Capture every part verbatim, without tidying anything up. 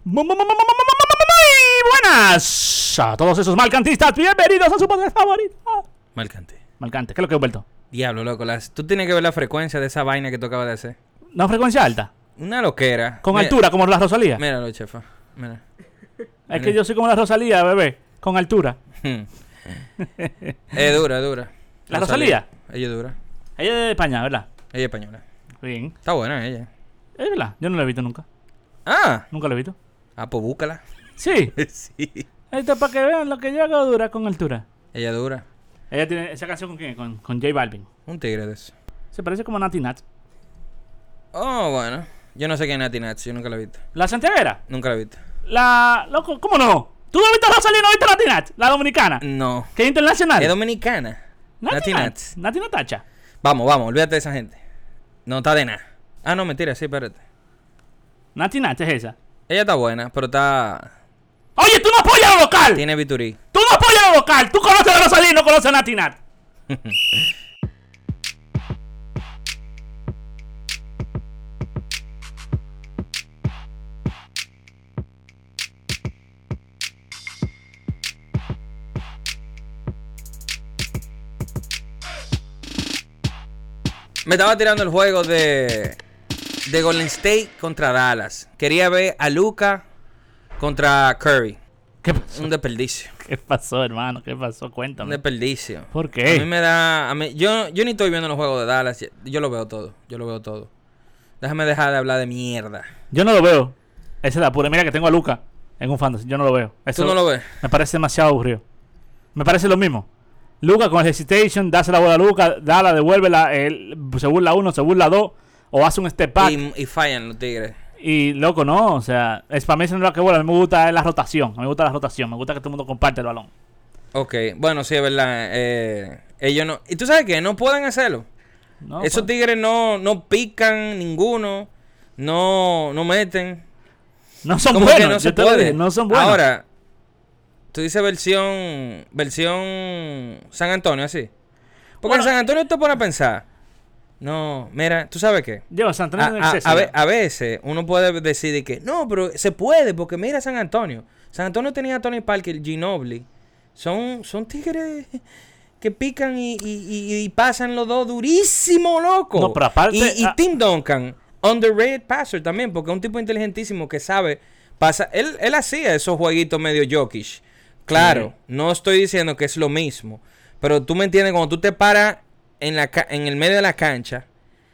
Muy buenas a todos esos malcantistas. Bienvenidos a su podcast favorito. Malcante. Malcante, ¿qué es lo que he vuelto? Diablo, loco. Las... Tú tienes que ver la frecuencia de esa vaina que tú acabas de hacer. ¿Una frecuencia alta? Una loquera. ¿Con Mira, altura, como la Rosalía? Míralo, chefa. Mira. Es Mira. que yo soy como la Rosalía, bebé. Con altura. Es dura, es dura. ¿La Rosalía? Ella es dura. Ella es de España, ¿verdad? Ella es española. Bien. Está buena ella. Es verdad. Yo no la he visto nunca. Ah. Nunca la he visto. Ah, pues búscala. Sí. Sí. Esto es para que vean lo que yo hago dura con altura. Ella es dura. Ella tiene esa canción con quién? Con, con J Balvin. Un tigre de eso. Se parece como a Nati Nat. Oh, bueno. Yo no sé quién es Nati Nats. Yo nunca la he visto. ¿La santiaguera? Nunca la he visto. La... Loco, ¿cómo no? ¿Tú no viste a Rosalía y no viste a Nati Nat? La dominicana. No. ¿Que es internacional? Es dominicana. Nati, Nati Nat. Nats. Nati Natacha. Vamos, vamos. Olvídate de esa gente. No está de nada. Ah, no, mentira. Sí, espérate. Nati Nat es esa. Ella está buena, pero está... Oye, tú no apoyas a lo local. Tiene biturí. Tú no apoyas a lo local. Tú conoces a Rosalía y no conoces a Nati Nat. Me estaba tirando el juego de de Golden State contra Dallas. Quería ver a Luka contra Curry. ¿Qué pasó? Un desperdicio. ¿Qué pasó, hermano? ¿Qué pasó? Un Cuéntame. desperdicio. ¿Por A mí qué? me da... A mí, yo, yo ni estoy viendo los juegos de Dallas. Yo lo veo todo. Yo lo veo todo. Déjame dejar de hablar de mierda. Yo no lo veo. Esa es la pura. Mira que tengo a Luca en un fantasy. Yo no lo veo. Eso ¿Tú no lo ves? me parece demasiado aburrido. Me parece lo mismo. Luca con el hesitation, dáse la bola a Luca, dala, devuélvela, él se burla uno, se burla dos, o hace un step back. Y, y fallan los tigres. Y loco, no, o sea, es para mí eso no es lo que vuela. A mí me gusta la rotación. A mí me gusta la rotación. Me gusta que todo el mundo comparte el balón. Ok. Bueno, sí, es verdad. Eh, ellos no... ¿Y tú sabes qué? No pueden hacerlo. No, Esos pues, tigres no, no pican ninguno. No, no meten. no son ¿Cómo buenos. que no yo se te lo puede? dije, no son buenos. Ahora, tú dices versión versión San Antonio, así. Porque Bueno, en San Antonio te pone a pensar. No, mira, ¿tú sabes qué? Lleva San Antonio en A, a- exceso. a ve- ya. a veces uno puede decidir que no, pero se puede, porque mira San Antonio. San Antonio tenía a Tony Parker, Ginobili. Son, son tigres que pican y, y, y- y pasan los dos durísimo, loco. No, pero aparte- Y, y ah- Tim Duncan, underrated passer también, porque es un tipo inteligentísimo que sabe pasa. Él, él hacía esos jueguitos medio Jokic. Claro, Sí. no estoy diciendo que es lo mismo, pero tú me entiendes, cuando tú te paras en, la, ca- en el medio de la cancha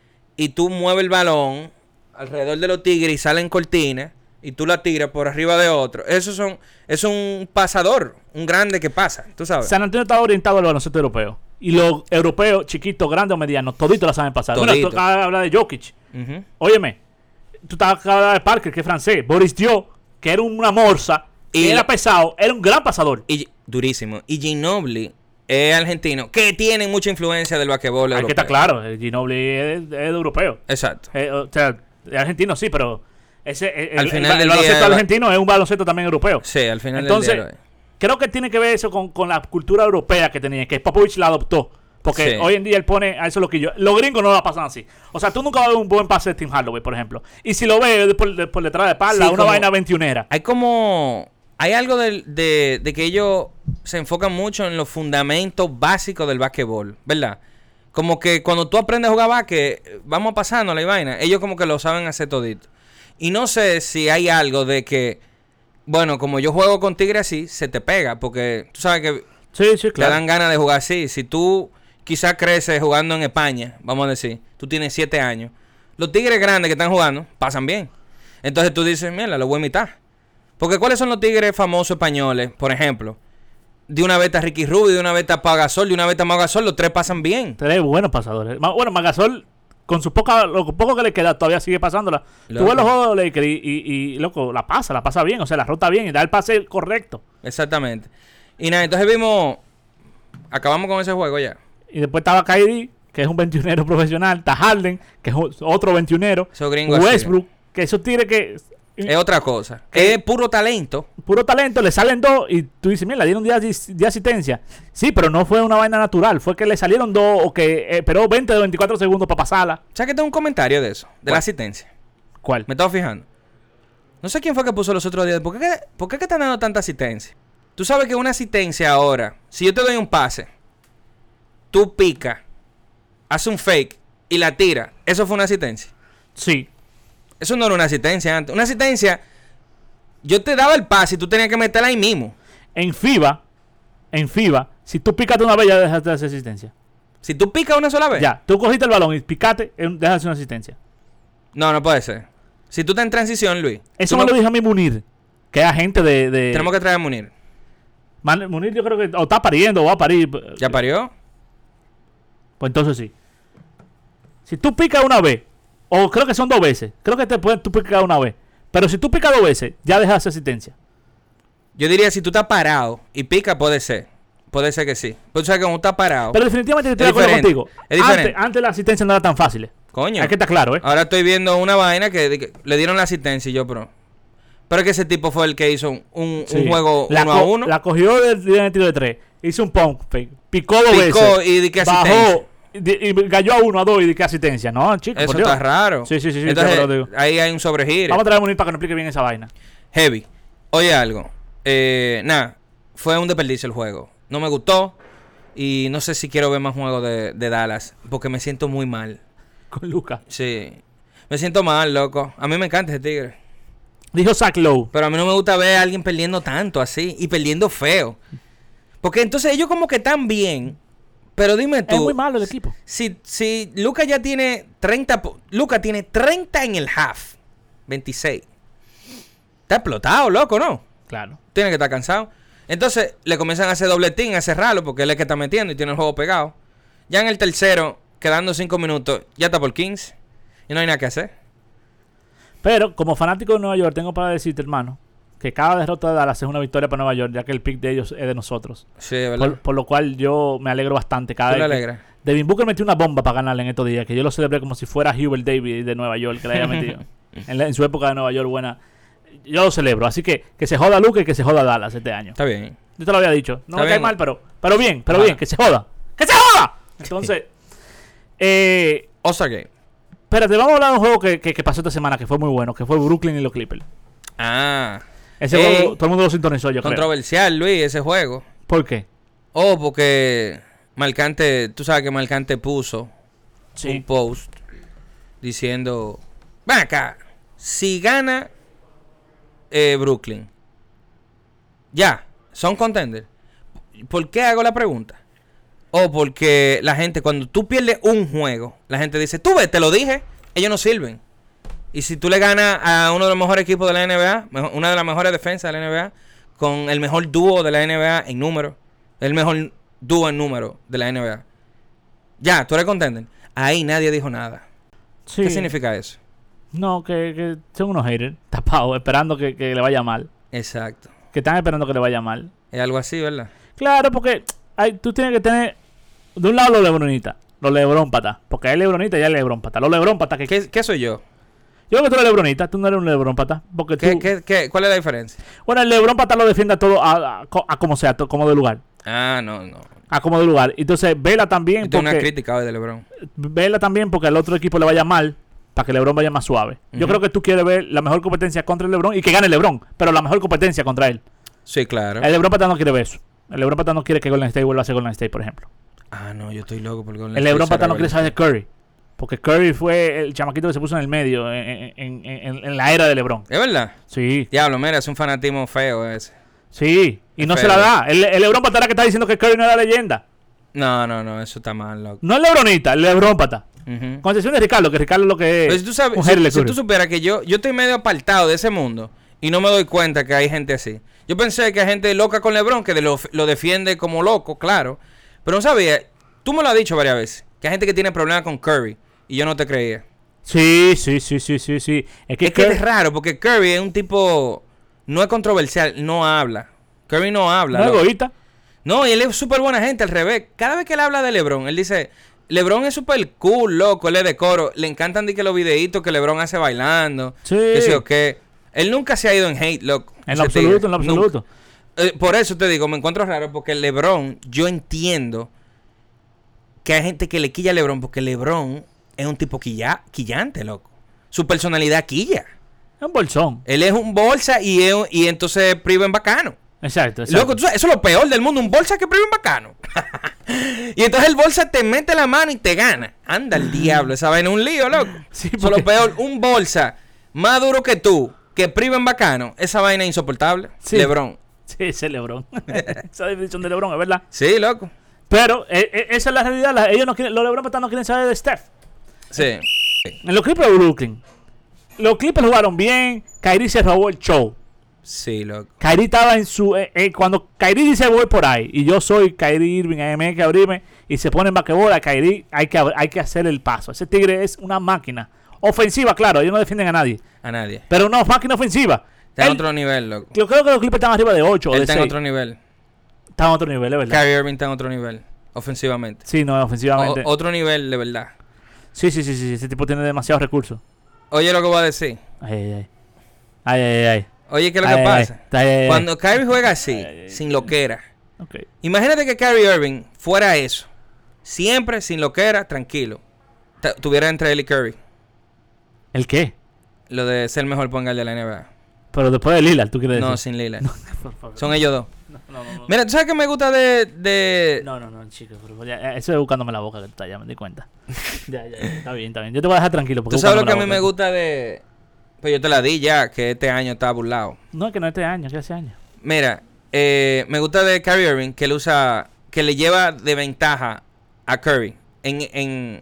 y tú mueves el balón alrededor de los tigres y salen cortinas y tú la tiras por arriba de otro, eso son es un pasador, un grande que pasa, tú sabes. San Antonio está orientado al baloncesto europeo. Y los europeos, chiquitos, grandes o medianos, toditos la saben pasar. Bueno, Todito. tú acabas de hablar de Jokic. Ujú. Óyeme, tú acabas de hablar de Parker, que es francés. Boris Dio, que era una morsa, que Y era la- pesado, era un gran pasador. Y durísimo. Y Ginobili es argentino, que tiene mucha influencia del basquetbol Hay que europeo. estar claro, el Ginobili es, es de europeo. Exacto. Eh, o sea, es argentino, sí, pero ese, el, Al el- final el del baloncesto día- argentino es un baloncesto también europeo. Sí, al final Entonces, del día. creo que tiene que ver eso con, con la cultura europea que tenía, que Popovich la adoptó. Porque Sí. hoy en día él pone a eso lo que yo. Los gringos no la pasan así. O sea, tú nunca vas a ver un buen pase de Tim Hardaway, por ejemplo. Y si lo ves es por, de- por detrás de espalda, Sí, una como- vaina veintiunera. Hay como... Hay algo de, de, de que ellos se enfocan mucho en los fundamentos básicos del básquetbol, ¿verdad? Como que cuando tú aprendes a jugar básquet, vamos pasando la vaina, ellos como que lo saben hacer todito. Y no sé si hay algo de que, bueno, como yo juego con tigre así, se te pega, porque tú sabes que Sí, sí, te claro. dan ganas de jugar así. Si tú quizás creces jugando en España, vamos a decir, tú tienes siete años, los tigres grandes que están jugando pasan bien. Entonces tú dices, mira, lo voy a imitar. Porque ¿cuáles son los tigres famosos españoles? Por ejemplo, de una vez está Ricky Rubio, de una vez está Pau Gasol, de una vez está Mau Gasol, los tres pasan bien. Tres buenos pasadores. Ma- Bueno, Magasol, con su poca, lo poco que le queda, todavía sigue pasándola. Tú Loco. ves los juegos de Lakers y, y, y, loco, la pasa, la pasa bien. O sea, la rota bien y da el pase correcto. Exactamente. Y nada, entonces vimos, acabamos con ese juego ya. Y después estaba Kyrie, que es un veintiunero profesional. Está Harden, que es o- otro veintiunero. Esos gringos así. Westbrook, que esos tigres que... Es otra cosa. ¿Qué? Es puro talento. Puro talento, le salen dos y tú dices, mira, le dieron de, de asistencia. Sí, pero no fue una vaina natural. Fue que le salieron dos o que eh, esperó veinte o veinticuatro segundos para pasarla. ¿Sabes que tengo un comentario de eso? De ¿Cuál? la asistencia. ¿Cuál? Me estaba fijando. No sé quién fue que puso los otros días. ¿Por qué, por qué que están dando tanta asistencia? Tú sabes que una asistencia ahora, si yo te doy un pase, tú picas, haces un fake y la tiras. ¿Eso fue una asistencia? Sí. Eso no era una asistencia antes. Una asistencia, yo te daba el pase y tú tenías que meterla ahí mismo. En FIBA, en FIBA, si tú picaste una vez ya dejaste de hacer asistencia. Si tú picas una sola vez. Ya, tú cogiste el balón y picaste, eh, dejas de hacer una asistencia. No, no puede ser. Si tú estás en transición, Luis. Eso me me lo dijo a mí Munir, que es agente de... de... Tenemos que traer a Munir. Man, Munir yo creo que o está pariendo o va a parir. ¿Ya parió? Pues entonces sí. Si tú picas una vez, o creo que son dos veces, creo que te puedes tú picar una vez. Pero si tú picas dos veces, ya dejas de hacer asistencia. Yo diría, si tú estás parado y pica, puede ser. Puede ser que sí. Pero tú sabes que cuando estás parado... Pero definitivamente estoy Es de acuerdo diferente. contigo. Es diferente. Antes, antes la asistencia no era tan fácil. Coño. Hay que estar claro, ¿eh? Ahora estoy viendo una vaina que, que le dieron la asistencia y yo, pero... Pero es que ese tipo fue el que hizo un, un, Sí. un juego la uno a co- uno. La cogió del del tiro de tres. Hizo un pump fake. Picó dos Picó veces. y di que asistencia. Bajó. Y, di- y cayó a uno, a dos y di que asistencia. No, chicos. Eso por Dios. está raro. Sí, sí, sí. sí Entonces, te lo digo. ahí hay un sobregiro. Vamos a traer a Munir para que nos explique bien esa vaina. Heavy. Oye algo. Eh, nada. Fue un desperdicio el juego. No me gustó. Y no sé si quiero ver más juegos de, de Dallas. Porque me siento muy mal. Con Lucas. Sí. Me siento mal, loco. A mí me encanta ese tigre. Dijo Zach Lowe. Pero a mí no me gusta ver a alguien perdiendo tanto así. Y perdiendo feo. Porque entonces ellos como que están bien. Pero dime tú. Es muy malo el equipo. Si, si Lucas ya tiene treinta... po- Lucas tiene treinta en el half. veintiséis. Está explotado, loco, ¿no? Claro. Tiene que estar cansado. Entonces le comienzan a hacer dobletín, a cerrarlo, porque él es el que está metiendo y tiene el juego pegado. Ya en el tercero, quedando cinco minutos, ya está por quince. Y no hay nada que hacer. Pero como fanático de Nueva York, tengo para decirte, hermano, que cada derrota de Dallas es una victoria para Nueva York, ya que el pick de ellos es de nosotros. Sí, ¿verdad? Por, por lo cual yo me alegro bastante cada ¿Tú le vez. que- alegras? Devin Booker metió una bomba para ganarle en estos días, que yo lo celebré como si fuera Hubert Davis de Nueva York, que le haya metido. en, la- en su época de Nueva York buena. Yo lo celebro. Así que que se joda Luka y que se joda Dallas este año. Está bien. Yo te lo había dicho. No Está me cae bien. mal, pero, pero bien, pero Ajá. bien, que se joda. ¡Que se joda! Entonces, eh, All-Star Game. espérate, vamos a hablar de un juego que, que, que pasó esta semana, que fue muy bueno, que fue Brooklyn y los Clippers. Ah. Ese Ey, juego, todo el mundo lo sintonizó, yo creo. Controversial, Luis, ese juego. ¿Por qué? Oh, porque Marcante, tú sabes que Marcante puso un Sí. post diciendo, ven acá, si gana eh, Brooklyn, ya, son contenders. ¿Por qué hago la pregunta? O porque la gente, cuando tú pierdes un juego, la gente dice, tú ves, te lo dije, ellos no sirven. Y si tú le ganas a uno de los mejores equipos de la N B A, mejo- una de las mejores defensas de la N B A, con el mejor dúo de la N B A en número, el mejor dúo en número de la N B A, ya, tú eres contender. Ahí nadie dijo nada. Sí. ¿Qué significa eso? No, que, que son unos haters tapados, esperando que, que le vaya mal. Exacto. Que están esperando que le vaya mal. Es algo así, ¿verdad? Claro, porque hay, tú tienes que tener de un lado los lebronitas, los lebrómpatas, porque hay lebronita y hay lebrómpatas. Los lebrómpatas que... ¿Qué, qué soy yo? Yo creo que tú eres lebronita, tú no eres un lebrómpata, porque ¿Qué, tú... qué, qué, ¿Cuál es la diferencia? Bueno, el lebrómpata lo defiende a todo, a, a- a como sea, to- como de lugar. Ah, no, no. A como de lugar. Entonces, vela también Yo tengo una porque... crítica hoy de LeBron. Vela también porque al otro equipo le vaya mal, para que LeBron vaya más suave. Yo Ujú. creo que tú quieres ver la mejor competencia contra el LeBron y que gane LeBron, pero la mejor competencia contra él. Sí, claro. El LeBron Pata no quiere ver eso. El LeBron Pata no quiere que Golden State vuelva a ser Golden State, por ejemplo. Ah, no, yo estoy loco por Golden El State LeBron Pata será no quiere Golden saber de Curry. Porque Curry fue el chamaquito que se puso en el medio en, en- en- en la era de LeBron. ¿Es verdad? Sí, Diablo, mira, es un fanatismo feo ese. sí. Y Es no se feo. la da. El, el LeBron Pata era que está diciendo que Curry no era leyenda. No, no, no, eso está mal, loco. No el LeBronita, el LeBron Pata. Ujú. Con excepción de Ricardo, que Ricardo lo que es. Pero si tú, sabes, un si, Hairless si Curry. tú supieras que yo, yo estoy medio apartado de ese mundo y no me doy cuenta que hay gente así. Yo pensé que hay gente loca con LeBron que de lo, lo defiende como loco, claro. Pero no sabía, tú me lo has dicho varias veces, que hay gente que tiene problemas con Curry y yo no te creía. Sí, sí, sí, sí, sí, sí. Es que, Es que Curry- es raro porque Curry es un tipo, no es controversial, no habla. Curry no habla. no es loco. egoísta. No, y él es súper buena gente, al revés. Cada vez que él habla de LeBron, él dice, LeBron es súper cool, loco, él es de coro. Le encantan de que los videitos que LeBron hace bailando. Sí. Que sí o qué. Él nunca se ha ido en hate, loco. En lo ese absoluto, tigre. en lo Nunca. absoluto. Eh, por eso te digo, me encuentro raro porque LeBron, yo entiendo que hay gente que le quilla a LeBron porque LeBron es un tipo quilla, quillante, loco. Su personalidad quilla. Es un bolsón. Él es un bolsa y, es, y entonces priva en bacano. Exacto, exacto. Loco, tú sabes, eso es lo peor del mundo, un bolsa que priva en bacano. Y entonces el bolsa te mete la mano y te gana. Anda el diablo, esa vaina es un lío, loco. Sí, Eso es lo peor, un bolsa más duro que tú, que priva en bacano, esa vaina es insoportable. Sí. LeBron. Sí, ese es LeBron. Esa definición de LeBron, es verdad. Sí, loco. Pero eh, eh, esa es la realidad. La- ellos no quieren, los LeBron no quieren saber de Steph. Sí. En los Clippers de Brooklyn, los Clippers jugaron bien. Kyrie se robó el show. Sí, loco. Kyrie estaba en su... Eh, eh, cuando Kyrie dice voy por ahí, y yo soy Kyrie Irving, a mí hay que abrirme, y se pone en basquetbol, a Kyrie hay que, ab- hay que hacer el paso. Ese tigre es una máquina. Ofensiva, claro, ellos no defienden a nadie. A nadie. Pero una máquina ofensiva. Está en Él- otro nivel, loco. Yo creo que los Clippers están arriba de ocho o Él de está en seis. otro nivel. Están en otro nivel, es verdad. Kyrie Irving está en otro nivel, ofensivamente. Sí, no, ofensivamente. O- otro nivel, de verdad. Sí, sí, sí, sí. Ese tipo tiene demasiados recursos. Oye lo que voy a decir. Ay, ay, ay. Ay, ay, ay. Oye, ¿qué es lo Ay, que ay, pasa? ay, ay, ay. Cuando Kyrie juega así, Ay, ay, ay. sin loquera. Ok. Imagínate que Kyrie Irving fuera eso. Siempre sin loquera, tranquilo. Ta- Tuviera entre él y Curry. ¿El qué? Lo de ser el mejor point guard de la N B A. Pero después de Lillard, ¿tú quieres No, decir? sin Lillard. Por favor. Son ellos dos. No, no, no, no. Mira, ¿tú sabes qué me gusta de... de... No, no, no, chicos. Pero ya, eso es buscándome la boca que tú estás, ya me di cuenta. ya, ya, ya, está bien, está bien. Yo te voy a dejar tranquilo. Porque ¿Tú sabes lo que a buscándome mí la me boca. gusta de... Pues yo te la di ya, que este año está burlado. No, es que no este año, que hace años. Mira, eh, me gusta de Kyrie Irving que él usa... Que le lleva de ventaja a Curry en, en,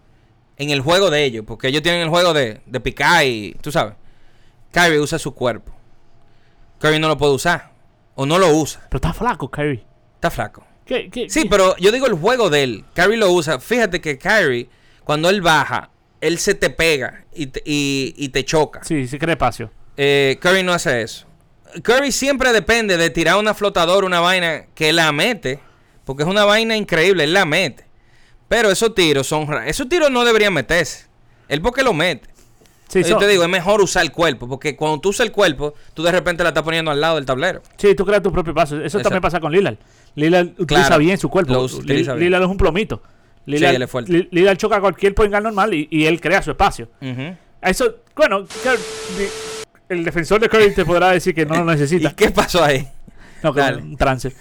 en el juego de ellos. Porque ellos tienen el juego de, de picar y... Tú sabes. Kyrie usa su cuerpo. Curry no lo puede usar. O no lo usa. Pero está flaco, Kyrie. Está flaco. ¿Qué, qué, Sí, qué? pero yo digo el juego de él. Kyrie lo usa. Fíjate que Kyrie, cuando él baja, él se te pega y te, y, y te choca. Sí, sí crea espacio. Eh, Curry no hace eso. Curry siempre depende de tirar una flotadora, una vaina que él la mete. Porque es una vaina increíble, él la mete. Pero esos tiros son... ra- Esos tiros no deberían meterse. Él porque lo mete. Sí, Yo so- te digo, es mejor usar el cuerpo. Porque cuando tú usas el cuerpo, tú de repente la estás poniendo al lado del tablero. sí, tú creas tu propio paso. Eso Exacto. también pasa con Lillard. Lillard utiliza Claro, bien su cuerpo. lo us- utiliza Lil- bien. Lillard es un plomito. Lillard, él es fuerte. Li- Lillard choca a cualquier point guard normal y, y él crea su espacio. Ujú. Eso, bueno, Cur- di- el defensor de Curry te podrá decir que no lo ¿Y necesita. qué pasó ahí? No, que es Dale. un trance.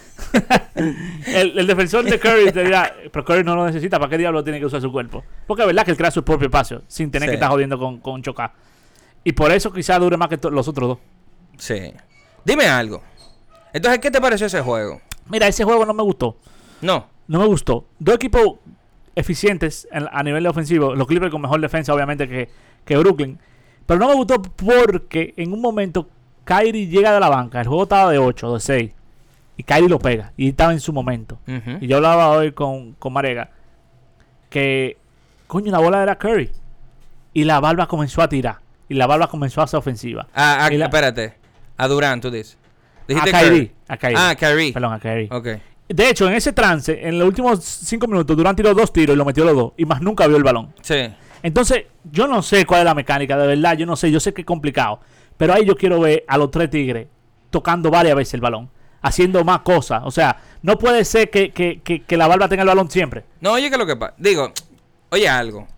el, el defensor de Curry te dirá, pero Curry no lo necesita, ¿para qué diablo tiene que usar su cuerpo? Porque es verdad que él crea su propio espacio, sin tener Sí. que estar jodiendo con, con chocar. Y por eso quizás dure más que to- los otros dos. Sí. Dime algo. Entonces, ¿qué te pareció ese juego? Mira, ese juego no me gustó. No. No me gustó. Dos equipos eficientes en- a nivel de ofensivo. Los Clippers con mejor defensa, obviamente, que, que Brooklyn. Pero no me gustó porque en un momento Kyrie llega de la banca. El juego estaba de ocho, de seis. Y Kyrie lo pega. Y estaba en su momento. Ujú. Y yo hablaba hoy con, con Marega. Que, coño, la bola era Curry. Y la barba comenzó a tirar. Y la barba comenzó a ser ofensiva. Ah, ah, Y la- espérate. A Durant, tú dices. A Dijiste Kyrie. Curry. A Kyrie. Ah, Kyrie. Perdón, a Kyrie. Ok. De hecho, en ese trance, en los últimos cinco minutos, Durant tiró dos tiros y lo metió los dos. Y más nunca vio el balón. Sí. Entonces, yo no sé cuál es la mecánica, de verdad, yo no sé, yo sé que es complicado. Pero ahí yo quiero ver a los tres tigres tocando varias veces el balón, haciendo más cosas. O sea, no puede ser que, que, que, que la barba tenga el balón siempre. No, oye, que lo que pasa. Digo, oye algo.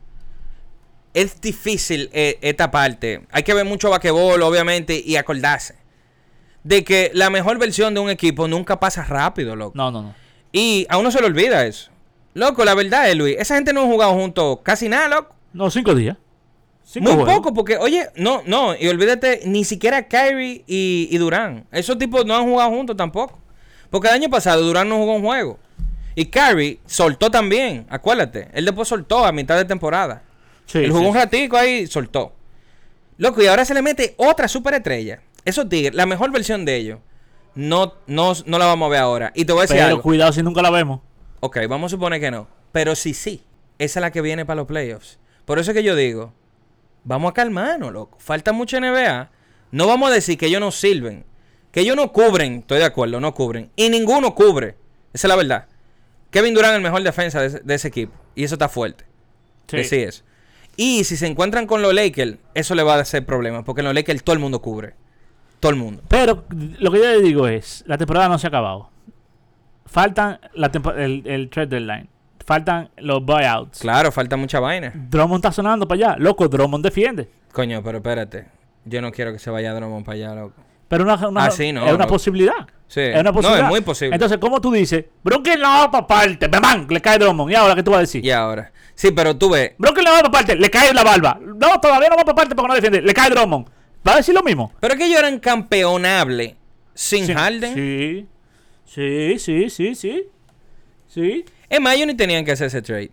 Es difícil eh, esta parte. Hay que ver mucho basquetbol, obviamente, y acordarse de que la mejor versión de un equipo nunca pasa rápido, loco. No, no, no. Y a uno se le olvida eso. Loco, la verdad es, Luis, esa gente no ha jugado juntos casi nada, loco. No, cinco días. Cinco Muy juegos. poco, porque, oye, no, no, y olvídate, ni siquiera Kyrie y, y Durant. Esos tipos no han jugado juntos tampoco. Porque el año pasado Durant no jugó un juego. Y Kyrie soltó también, acuérdate. Él después soltó a mitad de temporada. Sí, Él jugó sí, un ratico ahí y soltó. Loco, y ahora se le mete otra superestrella. Esos tigres, la mejor versión de ellos, no, no, no la vamos a ver ahora. Y te voy a decir Pero algo. cuidado si nunca la vemos. Ok, vamos a suponer que no. Pero sí, sí. Esa es la que viene para los playoffs. Por eso es que yo digo, vamos a calmarnos, loco. Falta mucha N B A. No vamos a decir que ellos no sirven. Que ellos no cubren. Estoy de acuerdo, no cubren. Y ninguno cubre. Esa es la verdad. Kevin Durant es el mejor defensa de ese, de ese equipo. Y eso está fuerte. Sí. Así es. Y si se encuentran con los Lakers, eso le va a hacer problemas. Porque en los Lakers todo el mundo cubre. Todo el mundo. Pero lo que yo le digo es, la temporada no se ha acabado. Faltan la tempo- el, el trade deadline. Faltan los buyouts. Claro, falta mucha vaina. Drummond está sonando para allá. Loco, Drummond defiende. Coño, pero espérate. Yo no quiero que se vaya Drummond para allá, loco. Pero una, una, ah, sí, no, es una no. posibilidad. Sí. Es una posibilidad. No, es muy posible. Entonces, ¿cómo tú dices? Brooklyn no va para parte. ¡Bam! Le cae Drummond. ¿Y ahora qué tú vas a decir? Y ahora. Sí, pero tú ves. Brooklyn no va para parte. Le cae la barba. No, todavía no va para parte porque no defiende. Le cae Drummond. ¿Va a decir lo mismo? Pero es que ellos eran campeonables sin Sí, Harden. Sí. Sí, sí, sí, sí. Sí. Es más, ellos ni tenían que hacer ese trade.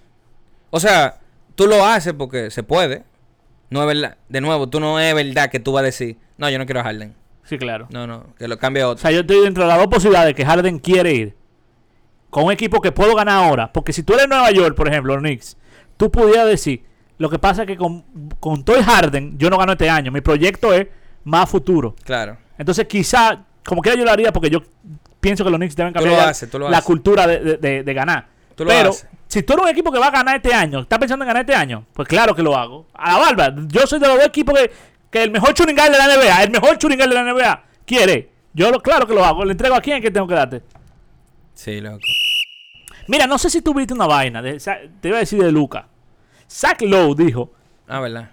O sea, tú lo haces porque se puede. No es verdad. De nuevo, tú no es verdad que tú vas a decir, no, yo no quiero a Harden. Sí, claro. No, no, que lo cambie a O otro. sea, yo estoy dentro de las dos posibilidades que Harden quiere ir con un equipo que puedo ganar ahora. Porque si tú eres Nueva York, por ejemplo, los Knicks, tú pudieras decir, lo que pasa es que con, con Toy Harden yo no gano este año. Mi proyecto es más futuro. Claro. Entonces, quizá, como quiera yo lo haría porque yo pienso que los Knicks deben Tú lo cambiar haces, tú lo la haces. cultura de, de, de, de ganar. Tú lo Pero, haces. si tú eres un equipo que va a ganar este año, ¿estás pensando en ganar este año? Pues claro que lo hago. A la barba. Yo soy de los dos equipos que, que el mejor shooting guard de la N B A, el mejor shooting guard de la N B A quiere. Yo lo, claro que lo hago. Le entrego a quién que tengo que darte. Sí, loco. Mira, no sé si tú viste una vaina. De, te iba a decir de Luka. Zach Lowe dijo Ah, ¿verdad?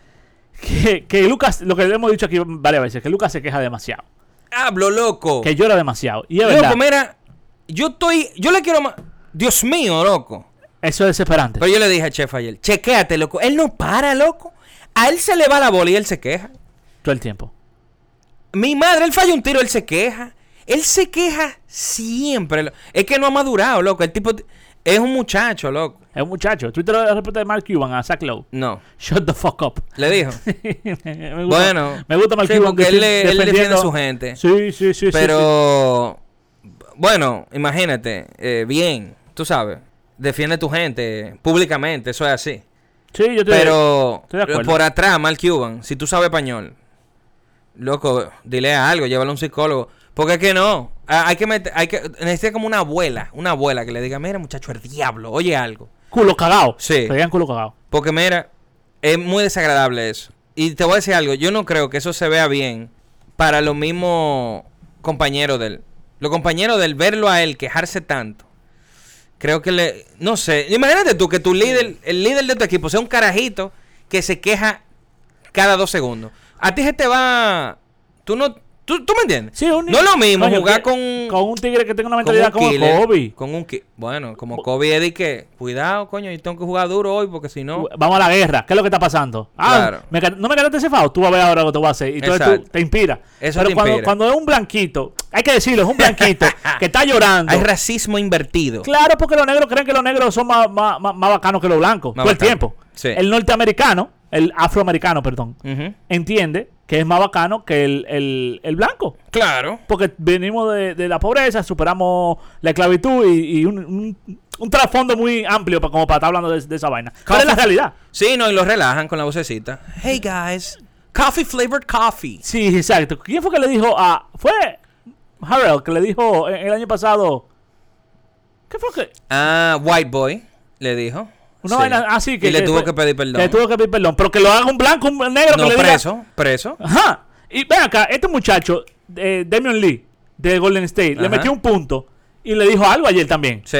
que, que Lucas, lo que hemos dicho aquí varias veces, que Lucas se queja demasiado. Hablo, loco. Que llora demasiado. Y es Loco, verdad. mira, yo estoy, yo le quiero más. Dios mío, loco. Eso es desesperante. Pero yo le dije al chef ayer, chequéate, loco. Él no para, loco. A él se le va la bola y él se queja. Todo el tiempo. Mi madre, él falla un tiro, él se queja. Él se queja siempre. lo- Es que no ha madurado, loco. El tipo t- es un muchacho, loco. Es un muchacho. Twitter la respuesta de Mark Cuban a Zach Lowe. No. Shut the fuck up. Le dijo. me gusta, Bueno, me gusta Mark sí, Cuban. porque él, defi- le- él defiende defendiendo- a su gente. Sí, sí, sí. sí, Pero, bueno, imagínate, eh, bien, tú sabes, defiende a tu gente públicamente, eso es así. Sí, sí yo te Pero estoy de acuerdo. por atrás, Mark Cuban, si tú sabes español, loco, dile algo, llévalo a un psicólogo. Porque es que no, ah, hay que meter, hay que, necesita como una abuela, una abuela que le diga, mira muchacho, el diablo, oye algo. Culo cagado. Sí. Se digan culo cagado. Porque mira, es muy desagradable eso. Y te voy a decir algo, yo no creo que eso se vea bien para los mismos compañeros de él. Los compañeros de él, verlo a él quejarse tanto. Creo que le... No sé, imagínate tú que tu líder, el líder de tu equipo sea un carajito que se queja cada dos segundos. A ti se te va... Tú no... ¿Tú, tú me entiendes? Sí, un- no es lo mismo coño, jugar que- con... Con un tigre que tenga una con mentalidad un como killer, Kobe. Con un ki- bueno, como Kobe es de que... Cuidado, coño, yo tengo que jugar duro hoy porque si no... Vamos a la guerra. ¿Qué es lo que está pasando? Ah, Claro. me ca- no me ganaste ese foul. Tú vas a ver ahora lo que te voy a hacer. Y entonces tú Exacto. te inspira. Eso Pero te cuando, inspira. cuando es un blanquito, hay que decirlo, es un blanquito que está llorando. Hay racismo invertido. Claro, porque los negros creen que los negros son más, más, más, más bacanos que los blancos. Más Todo el bacano. tiempo. Sí. El norteamericano, el afroamericano, perdón, Ujú. entiende que es más bacano que el, el, el blanco. Claro. Porque venimos de, de la pobreza, superamos la esclavitud y, y un, un, un trasfondo muy amplio pa, como para estar hablando de, de esa vaina. Pero es la realidad. Sí, no, y lo relajan con la vocecita. Hey guys, coffee flavored coffee. Sí, exacto. ¿Quién fue que le dijo a... Fue Harrell que le dijo el año pasado... ¿Qué fue que...? Ah, white boy, le dijo. Una Sí. vaina así que... Y le que tuvo fue- que pedir perdón. Que le tuvo que pedir perdón. Pero que lo haga un blanco, un negro, No, que le diga... preso, preso. Ajá. Y ven acá, este muchacho, eh, Damian Lee, de Golden State, le Ajá. metió un punto y le dijo algo ayer también. Sí.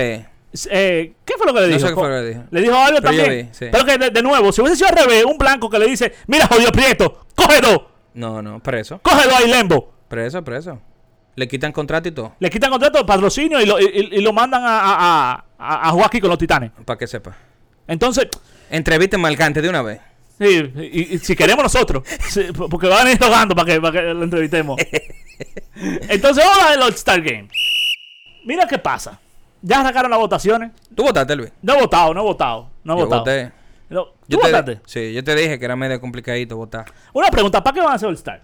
Eh, ¿Qué fue lo que le No dijo? sé qué fue lo que le dijo. Le dijo algo Pero yo también. vi, sí. Pero que de, de nuevo, si hubiese sido al revés, un blanco que le dice, mira, jodido Prieto, cógelo, No, no, preso. cógelo ahí, Lembo. Preso, preso. Le quitan contrato y todo. Le quitan contrato de patrocinio y lo, y, y- y lo mandan a, a, a, a jugar aquí con los Titanes. Para que sepa. Entonces, Entrevista marcante de una vez. sí, y, y si queremos nosotros, sí, porque van a ir rogando para que, para que lo entrevistemos. Entonces, vamos al All-Star Game. Mira qué pasa. Ya sacaron las votaciones. ¿Tú votaste, Luis? No he votado, no he votado. No he Yo votado. voté. No, ¿Tú Yo te, votaste? sí, yo te dije que era medio complicadito votar. Una pregunta, ¿para qué van a hacer All-Star?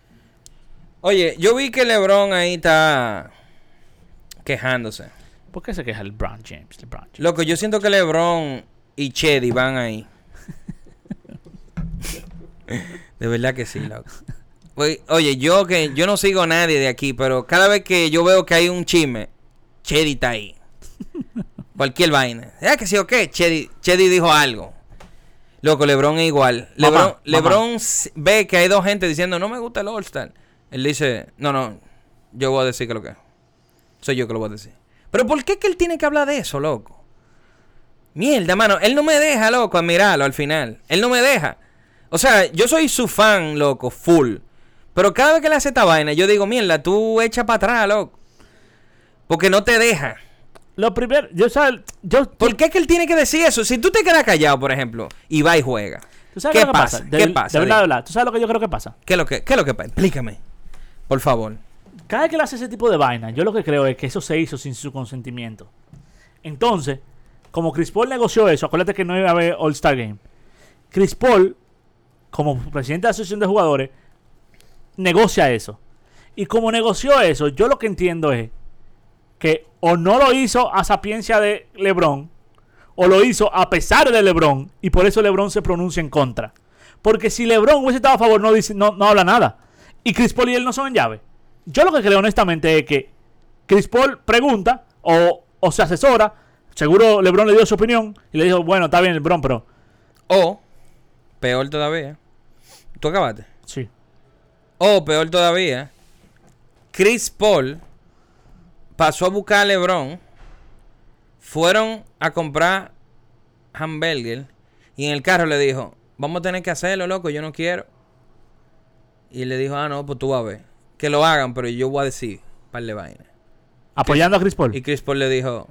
Oye, yo vi que LeBron ahí está quejándose. ¿Por qué se queja el LeBron James? LeBron James? Loco, yo siento que LeBron y Chedi van ahí. De verdad que sí, loco. Oye, oye, yo que yo no sigo a nadie de aquí, pero cada vez que yo veo que hay un chisme, Chedi está ahí. Cualquier vaina. ¿Es que sí o qué? Chedi, Chedi dijo algo. Loco, LeBron es igual. Mamá, LeBron, mamá. LeBron s- ve que hay dos gente diciendo, no me gusta el All-Star. Él dice, no, no, yo voy a decir que lo que es. Soy yo que lo voy a decir. Pero ¿por qué que él tiene que hablar de eso, loco? Mierda, mano. Él no me deja, loco, admirarlo al final. Él no me deja. O sea, yo soy su fan, loco, full. Pero cada vez que le hace esta vaina, yo digo, mierda, tú echa para atrás, loco. Porque no te deja. Lo primero, yo sabes, yo... ¿Por qué es que él tiene que decir eso? Si tú te quedas callado, por ejemplo, y va y juega. ¿Tú sabes ¿Qué lo que pasa? pasa? De, ¿Qué pasa? De verdad, de verdad. ¿Tú sabes lo que yo creo que pasa? ¿Qué es lo que, qué es lo que pasa? Explícame. Por favor. Cada vez que él hace ese tipo de vaina, yo lo que creo es que eso se hizo sin su consentimiento. Entonces, como Chris Paul negoció eso, acuérdate que no iba a haber All-Star Game. Chris Paul, como presidente de la asociación de jugadores, negocia eso. Y como negoció eso, yo lo que entiendo es que o no lo hizo a sapiencia de LeBron, o lo hizo a pesar de LeBron, y por eso LeBron se pronuncia en contra. Porque si LeBron hubiese estado a favor, no, dice, no, no habla nada. Y Chris Paul y él no son en llave. Yo lo que creo honestamente es que Chris Paul pregunta o, o se asesora. Seguro LeBron le dio su opinión y le dijo, bueno, está bien LeBron, pero... O, peor todavía, ¿tú acabaste? Sí. O, peor todavía, Chris Paul pasó a buscar a LeBron, fueron a comprar hamburger y en el carro le dijo, vamos a tener que hacerlo, loco, yo no quiero. Y él le dijo, ah, no, pues tú vas a ver. Que lo hagan, pero yo voy a decir, par de vaina. Apoyando Chris, a Chris Paul. Y Chris Paul le dijo,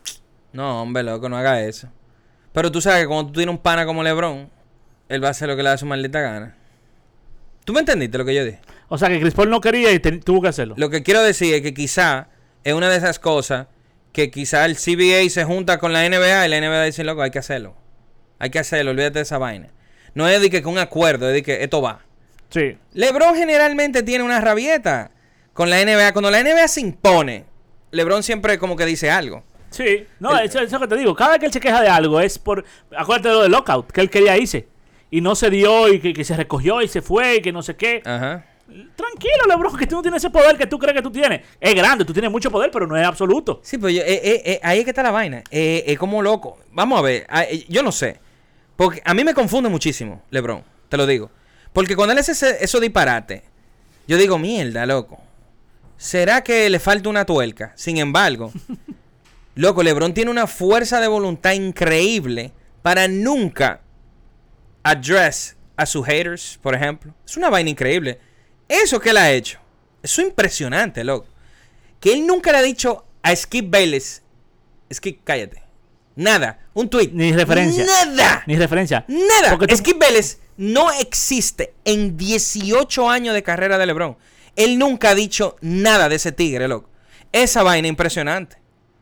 no, hombre, loco, no haga eso. Pero tú sabes que cuando tú tienes un pana como LeBron, él va a hacer lo que le da su maldita gana. ¿Tú me entendiste lo que yo dije? O sea, que Chris Paul no quería y te, tuvo que hacerlo. Lo que quiero decir es que quizá es una de esas cosas que quizá el C B A se junta con la N B A y la N B A dice, loco, hay que hacerlo. Hay que hacerlo, olvídate de esa vaina. No es de que con un acuerdo, es de que esto va. Sí. LeBron generalmente tiene una rabieta con la N B A. Cuando la N B A se impone, LeBron siempre como que dice algo. Sí. No, El, eso es lo que te digo. Cada vez que él se queja de algo es por... Acuérdate de lo del lockout, que él quería irse. Y no se dio y que, que se recogió y se fue y que no sé qué. Ajá. Tranquilo, LeBron, que tú no tienes ese poder que tú crees que tú tienes. Es grande, tú tienes mucho poder, pero no es absoluto. Sí, pero yo, eh, eh, eh, ahí es que está la vaina. Es eh, como loco. Vamos a ver. Eh, yo no sé. Porque a mí me confunde muchísimo, LeBron. Te lo digo. Porque cuando él hace ese, eso disparate, yo digo, mierda, loco. ¿Será que le falta una tuerca? Sin embargo, loco, LeBron tiene una fuerza de voluntad increíble para nunca address a sus haters, por ejemplo. Es una vaina increíble. Eso que él ha hecho. Eso es impresionante, loco. Que él nunca le ha dicho a Skip Bayless, Skip, cállate. Nada. Un tweet. Ni referencia. Nada. Ni referencia. Nada. Porque tú... Skip Bayless no existe en dieciocho años de carrera de LeBron. Él nunca ha dicho nada de ese tigre, loco. Esa vaina impresionante.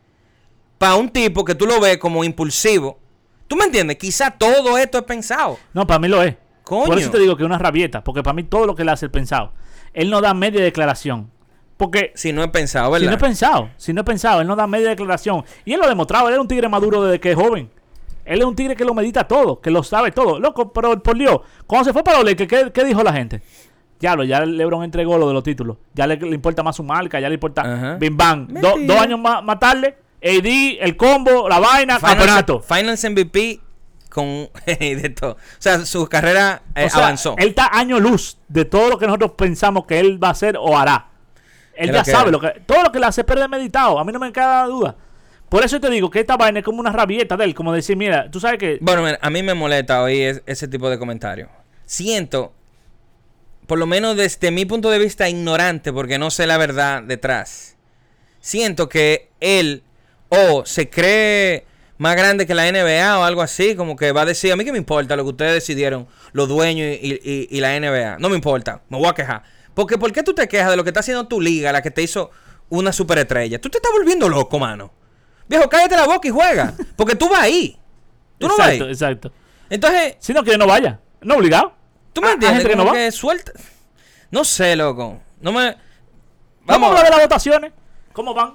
Para un tipo que tú lo ves como impulsivo. ¿Tú me entiendes? Quizá todo esto es pensado. No, para mí lo es. Coño. Por eso te digo que es una rabieta. Porque para mí todo lo que él hace es pensado. Él no da media declaración. Porque... Si no es pensado, ¿verdad? Si no es pensado. Si no es pensado. Él no da media declaración. Y él lo ha demostrado. Él es un tigre maduro desde que es joven. Él es un tigre que lo medita todo. Que lo sabe todo. Loco, pero por Dios. Cuando se fue para los Lakers, ¿qué, ¿qué dijo la gente? Ya lo, ya LeBron entregó lo de los títulos. Ya le, le importa más su marca. Ya le importa... Ajá. Bim bam. Do, dos años más, más tarde. A D, el combo, la vaina, Finals, campeonato. Finals M V P con de todo. O sea, su carrera eh, o sea, avanzó. Él está año luz de todo lo que nosotros pensamos que él va a hacer o hará. Él ya sabe lo que, todo lo que le hace perder meditado. A mí no me queda duda. Por eso te digo que esta vaina es como una rabieta de él. Como decir, mira, tú sabes que... Bueno, mira, a mí me molesta oír ese tipo de comentarios. Siento, por lo menos desde mi punto de vista ignorante, porque no sé la verdad detrás. Siento que él o se cree más grande que la N B A o algo así, como que va a decir, a mí que me importa lo que ustedes decidieron, los dueños y, y, y la N B A. No me importa, me voy a quejar. Porque ¿por qué tú te quejas de lo que está haciendo tu liga, la que te hizo una superestrella? Tú te estás volviendo loco, mano. Viejo, cállate la boca y juega. Porque tú vas ahí. Tú no vas ahí. Exacto, exacto. Entonces... Si no quiere, no vaya. No obligado. ¿Tú me entiendes? Gente que Como no va. que suelta... No sé, loco. No me... Vamos, Vamos a hablar de las votaciones. ¿Cómo van?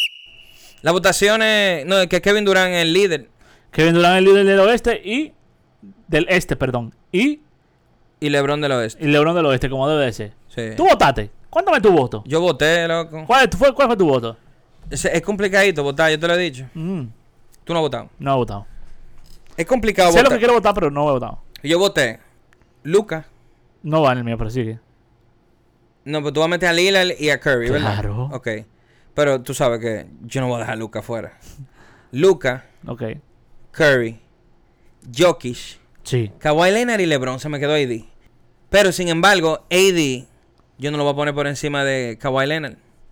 Las votaciones... No, es que Kevin Durant es el líder. Kevin Durant es el líder del oeste y... Del este, perdón. Y... Y LeBron del oeste. Y LeBron del oeste, como debe de ser. Sí. ¿Tú votaste? Cuéntame tu voto. Yo voté, loco. ¿Cuál fue, cuál fue tu voto? Es, es complicadito votar, yo te lo he dicho. Mm, Tú no has votado. no he votado. Es complicado Sé votar. lo que quiero votar, pero no he votado. Yo voté Luka. No va en el mío, pero sigue. No, pero tú vas a meter a Lillard y a Curry, ¿verdad? Claro. Ok. Pero tú sabes que yo no voy a dejar a Luka fuera. Luka, Ok. Curry, Jokic Sí. Kawhi Leonard y LeBron, se me quedó A D. Pero, sin embargo, A D, yo no lo voy a poner por encima de Kawhi Leonard.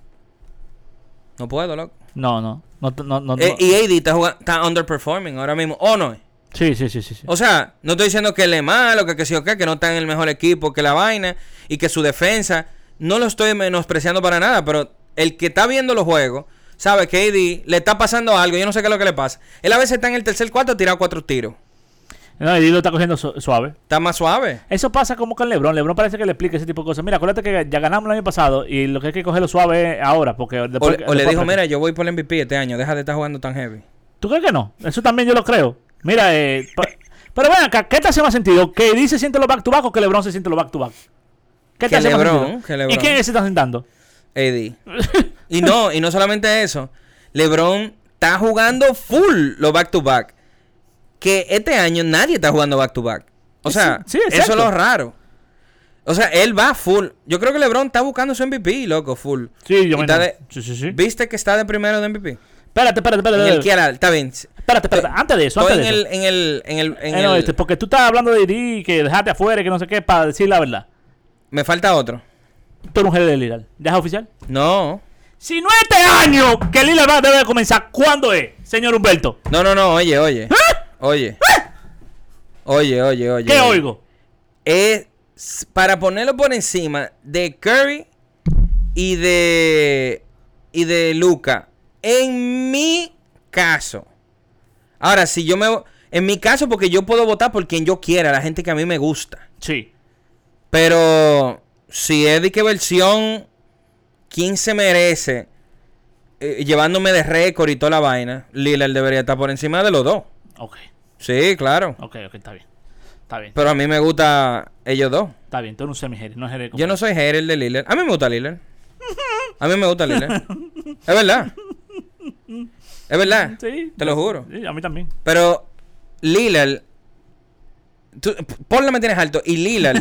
No puedo, loco. No, no. no, no, no, Eh, no. y A D está, jugando, está underperforming ahora mismo. ¿O no? Sí, sí, sí, sí, sí. O sea, no estoy diciendo que él es malo, que, que sí o qué, que no está en el mejor equipo, que la vaina, y que su defensa, no lo estoy menospreciando para nada, pero el que está viendo los juegos sabe que A D le está pasando algo, yo no sé qué es lo que le pasa. Él a veces está en el tercer cuarto tirado cuatro tiros. No, y lo está cogiendo su- suave. Está más suave. Eso pasa como con LeBron. LeBron parece que le explica ese tipo de cosas. Mira, acuérdate que ya ganamos el año pasado y lo que hay que cogerlo suave es ahora. Porque O, después, le- o le después- dijo, mira, yo voy por el M V P este año, deja de estar jugando tan heavy. ¿Tú crees que no? Eso también yo lo creo. Mira, eh, pa- pero ven acá, ¿qué te hace más sentido? ¿Que D se siente los back to back o que LeBron se siente los back to back? ¿Qué te Que hace más LeBron, sentido? que LeBron. ¿Y quién es ese que está sentando? A D. Y no, y no solamente eso. LeBron está jugando full los back to back. Que este año nadie está jugando back to back. O sea, Sí, sí, eso exacto. es lo raro. O sea, él va full. Yo creo que LeBron está buscando su M V P, loco, full. Sí, yo Y me está de- Sí, sí, sí. ¿Viste que está de primero de M V P? Espérate, espérate, espérate. En el espérate. Kiara, está bien. Espérate, espérate. Antes de eso, Estoy antes en de el, eso. en el, en el, en Eh, no, el- este, porque tú estás hablando de D que dejaste afuera, que no sé qué, para decir la verdad. Me falta otro. Tú eres un jefe de Lillard. ¿Ya es oficial? No. Si no es este año que Lillard va debe de comenzar, ¿cuándo es, señor Humberto? No, no, no, oye, oye. Oye. Oye, oye, oye. ¿Qué oye. oigo? Es para ponerlo por encima de Curry y de y de Luka. En mi caso. Ahora, si yo me en mi caso, porque yo puedo votar por quien yo quiera, la gente que a mí me gusta. Sí. Pero si es de qué versión, ¿quién se merece? Eh, llevándome de récord y toda la vaina, Lillard debería estar por encima de los dos. Ok, Sí, claro. ok, ok, está bien. Está bien, Pero a mí me gusta ellos dos. está bien. Tú eres un semi-Jerry, no eres Yo no soy hater de Lillard. A mí me gusta Lillard. A mí me gusta Lillard. Es verdad. Es verdad. Sí. Te lo juro. Sí, a mí también. Pero Lillard... Tú, Paul me tienes alto. Y Lillard...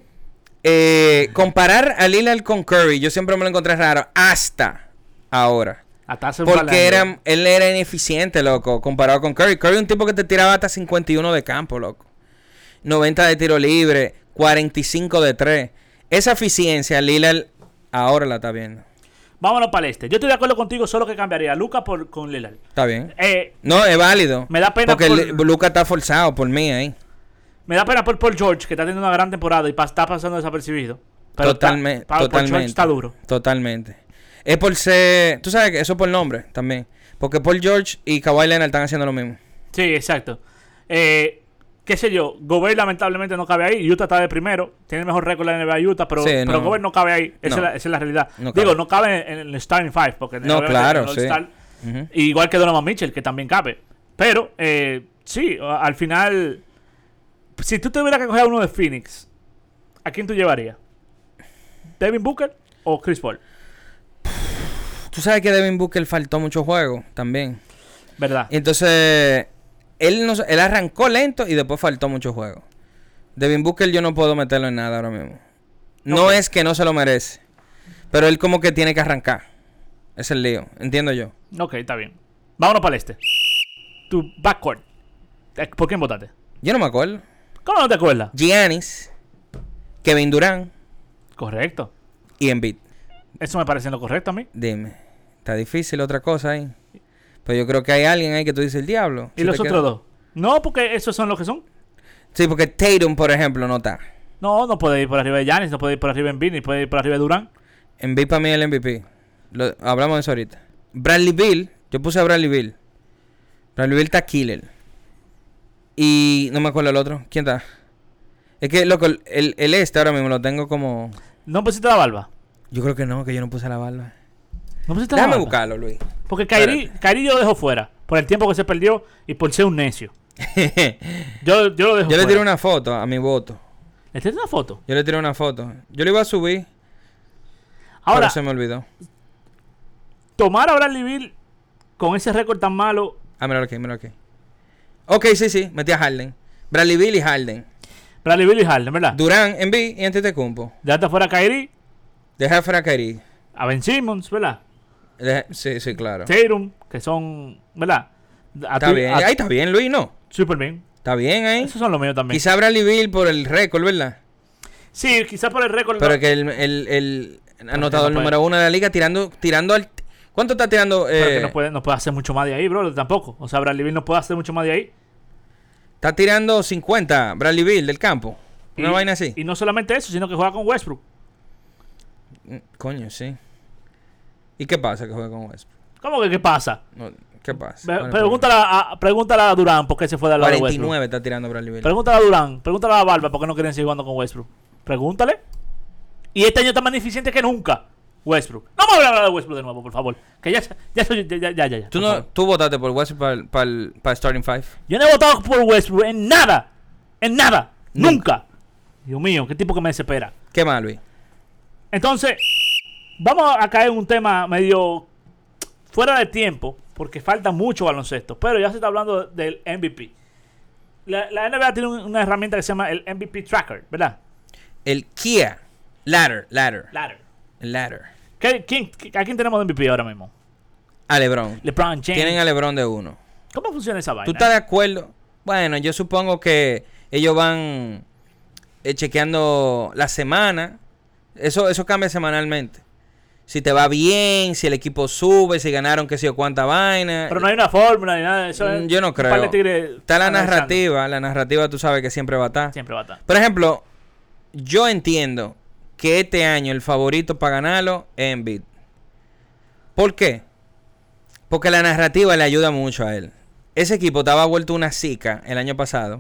eh, comparar a Lillard con Curry, yo siempre me lo encontré raro. Hasta ahora. Hasta hace un par de Porque años. era, él era ineficiente, loco, comparado con Curry. Curry es un tipo que te tiraba hasta cincuenta y uno de campo, loco. noventa de tiro libre, cuarenta y cinco de tres. Esa eficiencia, Lillard ahora la está viendo. Vámonos para el este. Yo estoy de acuerdo contigo, solo que cambiaría a Luka por, con Lillard. Está bien. Eh, No, es válido. Me da pena Porque por- Li- Luka está forzado por mí ahí. me da pena por Paul George, que está teniendo una gran temporada y pa- está pasando desapercibido. Pero Totalmente. está, pa- Paul George totalmente. está duro. Totalmente. Es por ser... Tú sabes que eso es por nombre también. Porque Paul George y Kawhi Leonard están haciendo lo mismo. Sí, exacto. Eh, qué sé yo, Gobert lamentablemente no cabe ahí. Utah está de primero. Tiene el mejor récord en la N B A Utah, pero, Sí, pero no. Gobert no cabe ahí. Esa, No. es, la, esa es la realidad. No Digo, cabe. no cabe en, en el starting five. Porque No, obviamente claro, en el sí. All-Star, Ujú. igual que Donovan Mitchell, que también cabe. Pero, eh, sí, a- al final, si tú tuvieras que coger a uno de Phoenix, ¿a quién tú llevarías? ¿Devin Booker o Chris Paul? Tú sabes que Devin Booker faltó mucho juego también. ¿Verdad? Y entonces, él, no, él arrancó lento y después faltó mucho juego. Devin Booker yo no puedo meterlo en nada ahora mismo. No Ok. es que no se lo merece. Pero él como que tiene que arrancar. Es el lío, entiendo yo. Ok, está bien. Vámonos para el este. Tu backcourt. Eh, ¿Por quién votaste? Yo no me acuerdo. ¿Cómo no te acuerdas? Giannis, Kevin Durant Correcto. y Embiid. Eso me parece lo correcto a mí. Dime, está difícil otra cosa ahí. Pero yo creo que hay alguien ahí que tú dices el diablo. ¿Y Se los te otros queda- dos? No, porque esos son los que son. Sí, porque Tatum, por ejemplo, no está. No, no puede ir por arriba de Giannis, no puede ir por arriba de Embiid, ni puede ir por arriba de Durant. Embiid para mí es el M V P. Lo- hablamos de eso ahorita. Bradley Beal. Yo puse a Bradley Beal. Bradley Beal está killer. Y no me acuerdo el otro. ¿Quién está? Es que, loco, el, el, el este ahora mismo lo tengo como... ¿No pusiste la barba? Yo creo que no, que yo no puse la barba. ¿No pusiste la Déjame barba? buscarlo, Luis. Porque Kyrie, Kyrie yo lo dejo fuera. Por el tiempo que se perdió y por ser un necio. Yo, yo lo dejo Yo le fuera. tiré una foto a mi voto. ¿Le tiraste una foto? Yo le tiré una foto. Yo le iba a subir, Ahora, pero se me olvidó. tomar a Bradley Beal con ese récord tan malo. Ah, míralo aquí, míralo aquí. Ok, sí, sí, metí a Harden. Bradley Beal y Harden. Bradley Beal y Harden, ¿verdad? Durán, Embiid y Antetokounmpo. Dejaste fuera a Kyrie, Deja fuera a Kyrie. a Ben Simmons, ¿verdad? Deja- Sí, sí, claro. Tatum, que son, ¿verdad? A Está tu- bien. a- Ahí está bien, Luis, ¿no? Súper bien. Está bien ahí. Esos son los míos también. Quizá Bradley Beal por el récord, ¿verdad? Sí, quizás por el récord. Pero no. que el, el, el anotador no puede. número uno de la liga tirando, tirando al... ¿Cuánto está tirando? Pero Eh, que no puede, no puede hacer mucho más de ahí, bro. Tampoco. O sea, Bradley Beal no puede hacer mucho más de ahí. Está tirando cincuenta Bradley Beal del campo. Una y, vaina así. Y no solamente eso, sino que juega con Westbrook. Coño, sí. ¿Y qué pasa que juega con Westbrook? ¿Cómo que qué pasa? No, ¿Qué pasa? Be- Bueno, pregúntale, a, pregúntale a Durán por qué se fue de al lado de cuarenta y Westbrook. nueve está tirando Bradley Beal. Pregúntale a Durán. Pregúntale a Barba por qué no quieren seguir jugando con Westbrook. Pregúntale. Y este año está más eficiente que nunca. Westbrook. No me voy a hablar de Westbrook de nuevo, por favor. Que ya, ya, ya, ya, ya, ya, ya ¿Tú, por no, favor. ¿Tú votaste por Westbrook para el, para el, para el starting five? Yo no he votado por Westbrook en nada. En nada. Nunca. Nunca. Dios mío, qué tipo que me desespera. ¿Qué más, Luis? Entonces, vamos a caer en un tema medio fuera de tiempo, porque falta mucho baloncesto, pero ya se está hablando del M V P. La, la N B A tiene un- una herramienta que se llama el M V P Tracker, ¿verdad? El Kia. Ladder, ladder. Ladder. El ladder. ¿Qué- quién, ¿A quién tenemos de M V P ahora mismo? A LeBron. LeBron James. Tienen a LeBron de uno. ¿Cómo funciona esa vaina? ¿Tú estás de acuerdo? Bueno, yo supongo que ellos van eh, chequeando la semana. Eso, eso cambia semanalmente. Si te va bien, si el equipo sube, si ganaron qué sé yo cuánta vaina. Pero no hay una fórmula ni nada. Eso es Mm, yo no un par creo. de tigres Está la analizando. narrativa. La narrativa tú sabes que siempre va a estar. Siempre va a estar. Por ejemplo, yo entiendo que este año el favorito para ganarlo es Embiid. ¿Por qué? Porque la narrativa le ayuda mucho a él. Ese equipo estaba vuelto una zica el año pasado.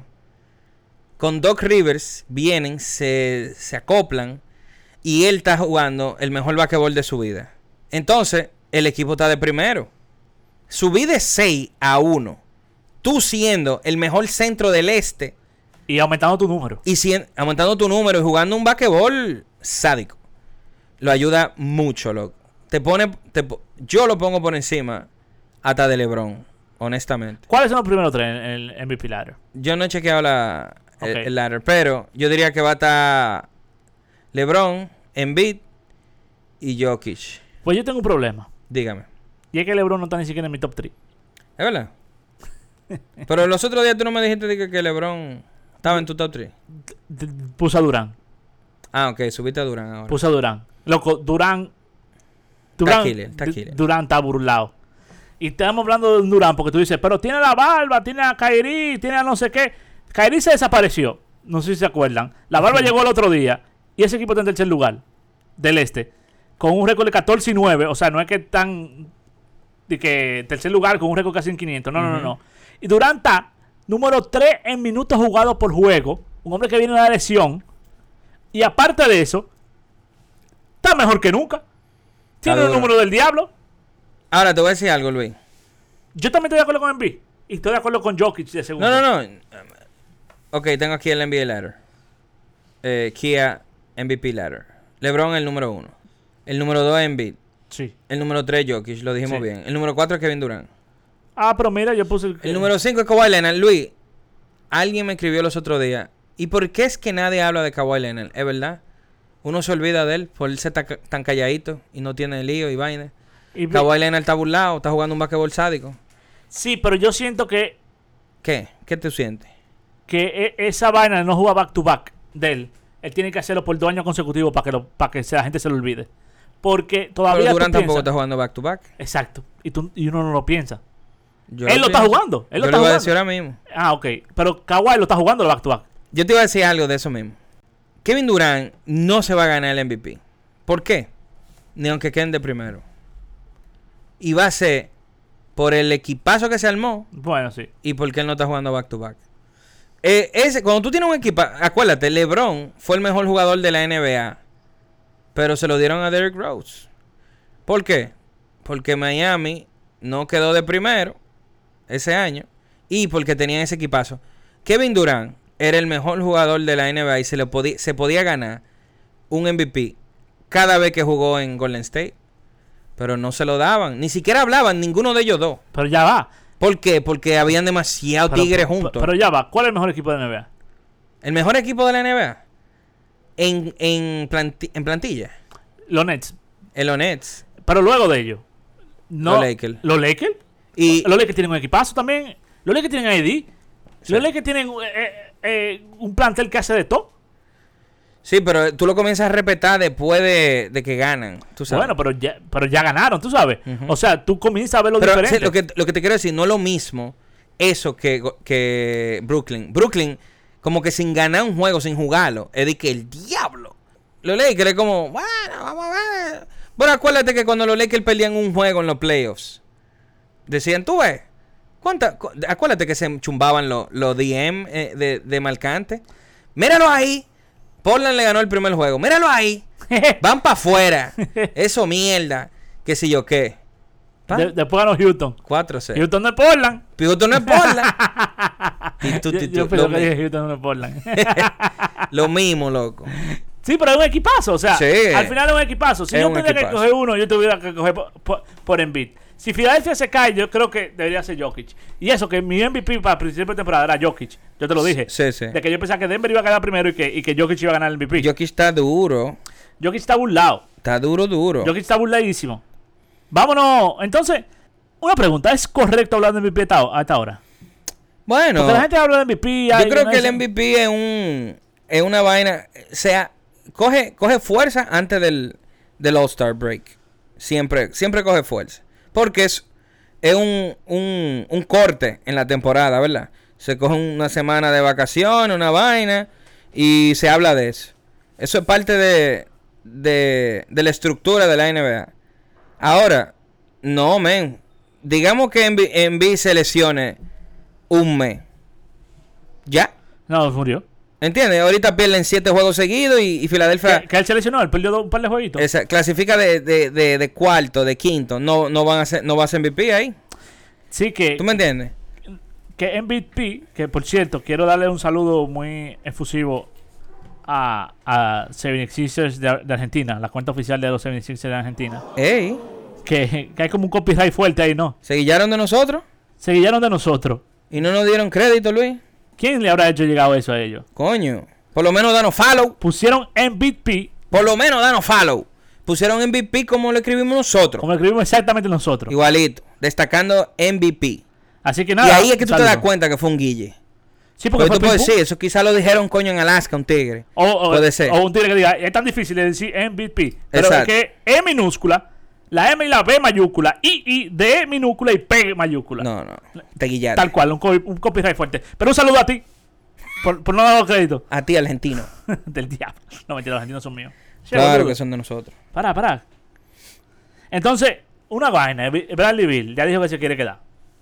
Con Doc Rivers vienen, se, se acoplan y él está jugando el mejor basquetbol de su vida. Entonces, el equipo está de primero. Subí de seis a uno. Tú siendo el mejor centro del este Y aumentando tu número. y cien, aumentando tu número y jugando un basquetbol sádico. Lo ayuda mucho, loco. Te pone, te, yo lo pongo por encima hasta de LeBron, honestamente. ¿Cuáles son los primeros tres en el M V P Ladder? Yo no he chequeado la, el, Ok. el ladder, pero yo diría que va a estar LeBron, Embiid y Jokic. Pues yo tengo un problema. Dígame. Y es que LeBron no está ni siquiera en mi top tres. ¿Es verdad? Pero los otros días tú no me dijiste de que, que LeBron estaba en tu top tres. Puse a Durán. Ah, ok, subiste a Durán ahora. Puse a Durán. Loco, Durán. Durán killer, está Du- killer. Durán está burlado. Y estamos hablando de Durán porque tú dices, pero tiene la barba, tiene a Kyrie, tiene a no sé qué. Kyrie se desapareció. No sé si se acuerdan. La barba Ujú. llegó el otro día. Y ese equipo está en tercer lugar del este. Con un récord de catorce y nueve. O sea, no es que están. De que tercer lugar con un récord casi en quinientos. No, no, no, Ujú. no. Y Durán está número tres en minutos jugados por juego. Un hombre que viene de una lesión. Y aparte de eso, está mejor que nunca. Tiene el duro. número del diablo. Ahora te voy a decir algo, Luis. Yo también estoy de acuerdo con Embiid. Y estoy de acuerdo con Jokic de segundo. No, no, no. Ok, tengo aquí el N B A ladder. Eh, Kia M V P ladder. LeBron el número uno. El número dos Embiid. Sí. El número tres Jokic, lo dijimos Sí. bien. El número cuatro es Kevin Durant. Ah, pero mira, yo puse el... El número cinco es Kawhi Leonard. Luis, alguien me escribió los otros días. ¿Y por qué es que nadie habla de Kawhi Leonard? ¿Es verdad? Uno se olvida de él por él ser ta- tan calladito y no tiene lío y vaina. y- Kawhi Leonard está burlado, está jugando un basquetbol sádico. Sí, pero yo siento que, ¿Qué? ¿Qué te sientes? que e- esa vaina de no jugar back to back de él, él tiene que hacerlo por dos años consecutivos para que, lo, para que se- la gente se lo olvide. Porque todavía Pero tú Durant tampoco piensas- está jugando back to back. Exacto. Y, tú, y uno no lo piensa. Yo Él lo está pienso. jugando, él lo Yo está lo iba a jugando. decir ahora mismo. Ah, ok. Pero Kawhi lo está jugando el back to back. Yo te iba a decir algo de eso mismo. Kevin Durant no se va a ganar el M V P. ¿Por qué? Ni aunque queden de primero. Y va a ser por el equipazo que se armó Bueno, sí. y porque él no está jugando back to back. Eh, ese, cuando tú tienes un equipo, acuérdate, LeBron fue el mejor jugador de la N B A, pero se lo dieron a Derrick Rose. ¿Por qué? Porque Miami no quedó de primero ese año y porque tenían ese equipazo. Kevin Durant era el mejor jugador de la N B A y se, le podía, se podía ganar un M V P cada vez que jugó en Golden State. Pero no se lo daban. Ni siquiera hablaban ninguno de ellos dos. Pero ya va. ¿Por qué? Porque habían demasiados Pero- tigres pero- juntos. Pero ya va. ¿Cuál es el mejor equipo de N B A? El mejor equipo de la N B A en, en, planti- en plantilla. Los Nets. El Nets. Pero luego de ellos. No, Los Lakers. ¿Los Lakers? Y Los Lakers tienen un equipazo también. Los Lakers tienen a A D. Sí. Los Lakers tienen eh, eh, un plantel que hace de todo. Sí, pero tú lo comienzas a respetar después de, de que ganan, tú sabes. Bueno, pero ya, pero ya ganaron, tú sabes. Uh-huh. O sea, tú comienzas a ver lo pero, diferente. Sí, lo, que, lo que te quiero decir, no es lo mismo eso que, que Brooklyn. Brooklyn, como que sin ganar un juego, sin jugarlo, es de que el diablo. Los Lakers es como, bueno, vamos a ver. Bueno, acuérdate que cuando los Lakers perdían un juego en los playoffs, decían, tú ves, ¿cuánta? Cu- acuérdate que se chumbaban los lo D M eh, de, de marcante. Míralo ahí. Portland le ganó el primer juego. Míralo ahí. Van para afuera. Eso mierda. Qué sé yo qué. De, después ganó Houston. cuatro seis. Houston no es Portland. Houston no es Portland. Y tú, yo tú, yo tú, pensé lo, que dije Houston no es Portland. Lo mismo, loco. Sí, pero es un equipazo. O sea, sí, al final es un equipazo. Si es yo tuviera equipazo. que coger uno, yo tuviera que coger por, por, por Embiid. Si Filadelfia se cae, yo creo que debería ser Jokic. Y eso, que mi M V P para principio de temporada era Jokic. Yo te lo dije. Sí, sí. De que yo pensaba que Denver iba a ganar primero y que, y que Jokic iba a ganar el M V P. Jokic está duro. Jokic está burlado. Está duro, duro. Jokic está burladísimo. Vámonos. Entonces, una pregunta. ¿Es correcto hablar de M V P a esta hora? Bueno. Porque la gente habla de M V P. Yo hay, creo no que es, el M V P es un es una vaina. O sea, coge, coge fuerza antes del, del All-Star Break. Siempre, siempre coge fuerza. Porque es, es un, un, un corte en la temporada, ¿verdad? Se coge una semana de vacaciones, una vaina, y se habla de eso. Eso es parte de, de, de la estructura de la N B A. Ahora, no, men. Digamos que Embiid se lesione un mes. ¿Ya? No, murió. ¿Entiendes? Ahorita pierden siete juegos seguidos y, y Filadelfia... Que, que él se lesionó, él perdió un par de jueguitos. Esa, clasifica de, de, de, de cuarto, de quinto. No, no, van a ser, no va a ser M V P ahí. Sí, que... ¿Tú me entiendes? Que M V P, que por cierto, quiero darle un saludo muy efusivo a, a setenta y seis ers de, de Argentina, la cuenta oficial de los setenta y seis ers de Argentina. ¡Ey! Que, que hay como un copyright fuerte ahí, ¿no? ¿Se guillaron de nosotros? Se guiaron de nosotros. ¿Y no nos dieron crédito, Luis? ¿Quién le habrá hecho llegado eso a ellos? Coño. Por lo menos danos follow. Pusieron M V P. Por lo menos danos follow. Pusieron M V P como lo escribimos nosotros. Como lo escribimos exactamente nosotros. Igualito. Destacando M V P. Así que nada. Y ahí es que tú saludo. te das cuenta que fue un guille. Sí, porque, porque fue tú puedes ping-pong. decir, eso quizás lo dijeron coño en Alaska, un tigre. O, o, Puede ser. o un tigre que diga, es tan difícil de decir M V P. Pero Exacto. es que E minúscula, la M y la B mayúscula, I, I, de E minúscula y P mayúscula. No, no. Te guillaste. Tal cual, un, co un copyright fuerte. Pero un saludo a ti, por, por no dar los créditos. A ti, argentino. Del diablo. No, mentira, los argentinos son míos. Sí, Claro boludo. que son de nosotros. Pará, pará. Entonces, una vaina. Bradley Beal ya dijo que se quiere quedar.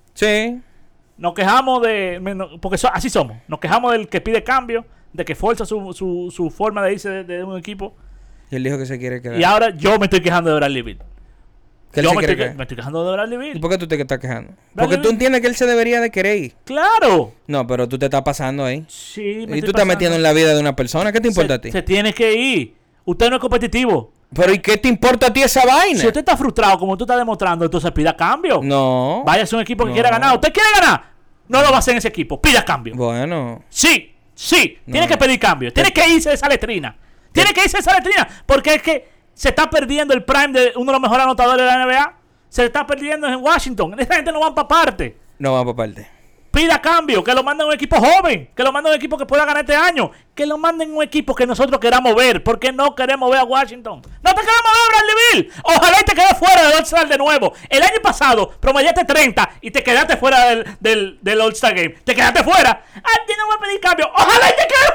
Sí. Nos quejamos de... Porque so, así somos. Nos quejamos del que pide cambio, de que fuerza su, su, su forma de irse de, de un equipo. Y él dijo que se quiere quedar. Y ahora yo me estoy quejando de Bradley Beal. Que él Yo se me quiere estoy, quedar. me estoy quejando de Bradley ¿Y Beal. por qué tú te estás quejando? Bradley Porque tú Beal. entiendes que él se debería de querer ir. ¡Claro! No, pero tú te estás pasando ahí. Sí, me Y estoy tú estás pasando. metiendo en la vida de una persona. ¿Qué te importa se, a ti? Se tiene que ir. Usted no es competitivo. Pero ¿y qué te importa a ti esa vaina? Si usted está frustrado como tú estás demostrando, entonces pida cambio. No. Vaya a ser un equipo que No. quiera ganar. ¿Usted quiere ganar? No lo va a hacer en ese equipo. Pida cambio. Bueno. Sí, sí. No. Tiene que pedir cambio. Tiene que irse de esa letrina. Tiene que irse de esa letrina. Porque es que se está perdiendo el prime de uno de los mejores anotadores de la N B A. Se está perdiendo en Washington. Esa gente no va para parte. No va por parte. Pida cambio. Que lo manden a un equipo joven. Que lo manden a un equipo que pueda ganar este año. Que lo manden a un equipo que nosotros queramos ver. Porque no queremos ver a Washington. No te queremos ver a Bradley Beal. Ojalá y te quedes fuera del All-Star de nuevo. El año pasado promediaste treinta y te quedaste fuera del, del, del All-Star Game. Te quedaste fuera. Ah, yo no voy a pedir cambio. Ojalá y te quedes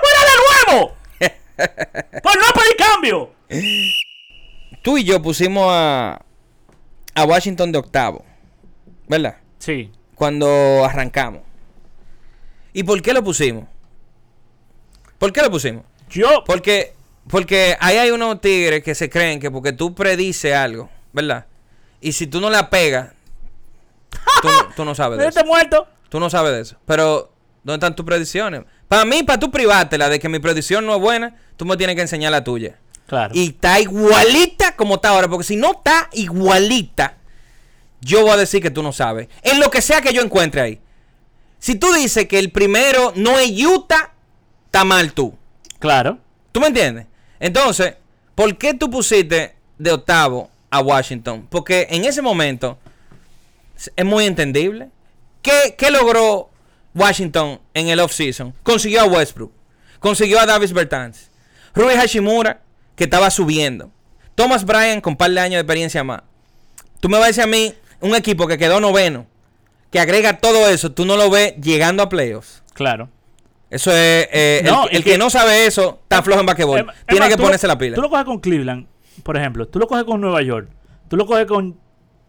fuera de nuevo. Por no pedir cambio. Tú y yo pusimos a, a Washington de octavo. ¿Verdad? Sí. Cuando arrancamos. ¿Y por qué lo pusimos? ¿Por qué lo pusimos? Yo. Porque, porque ahí hay unos tigres que se creen que porque tú predices algo, ¿verdad? Y si tú no la pegas, tú, no- tú no sabes de Este eso. muerto. Tú no sabes de eso. Pero, ¿dónde están tus predicciones? Para mí, para tú privártela de que mi predicción no es buena, tú me tienes que enseñar la tuya. Claro. Y está igualita como está ahora. Porque si no está igualita, yo voy a decir que tú no sabes. En lo que sea que yo encuentre ahí. Si tú dices que el primero no es Utah, está mal tú. Claro. ¿Tú me entiendes? Entonces, ¿por qué tú pusiste de octavo a Washington? Porque en ese momento es muy entendible. ¿Qué, qué logró Washington en el off-season? Consiguió a Westbrook. Consiguió a Davis Bertans. Rui Hachimura, que estaba subiendo. Thomas Bryant con un par de años de experiencia más. Tú me vas a decir a mí, un equipo que quedó noveno, que agrega todo eso, tú no lo ves llegando a playoffs. Claro. Eso es... Eh, No, el el que- que, no sabe eso, está flojo en basquetbol. Em- Tiene Emma, que tú ponerse lo- la pila. Tú lo coges con Cleveland, por ejemplo. Tú lo coges con Nueva York. Tú lo coges con...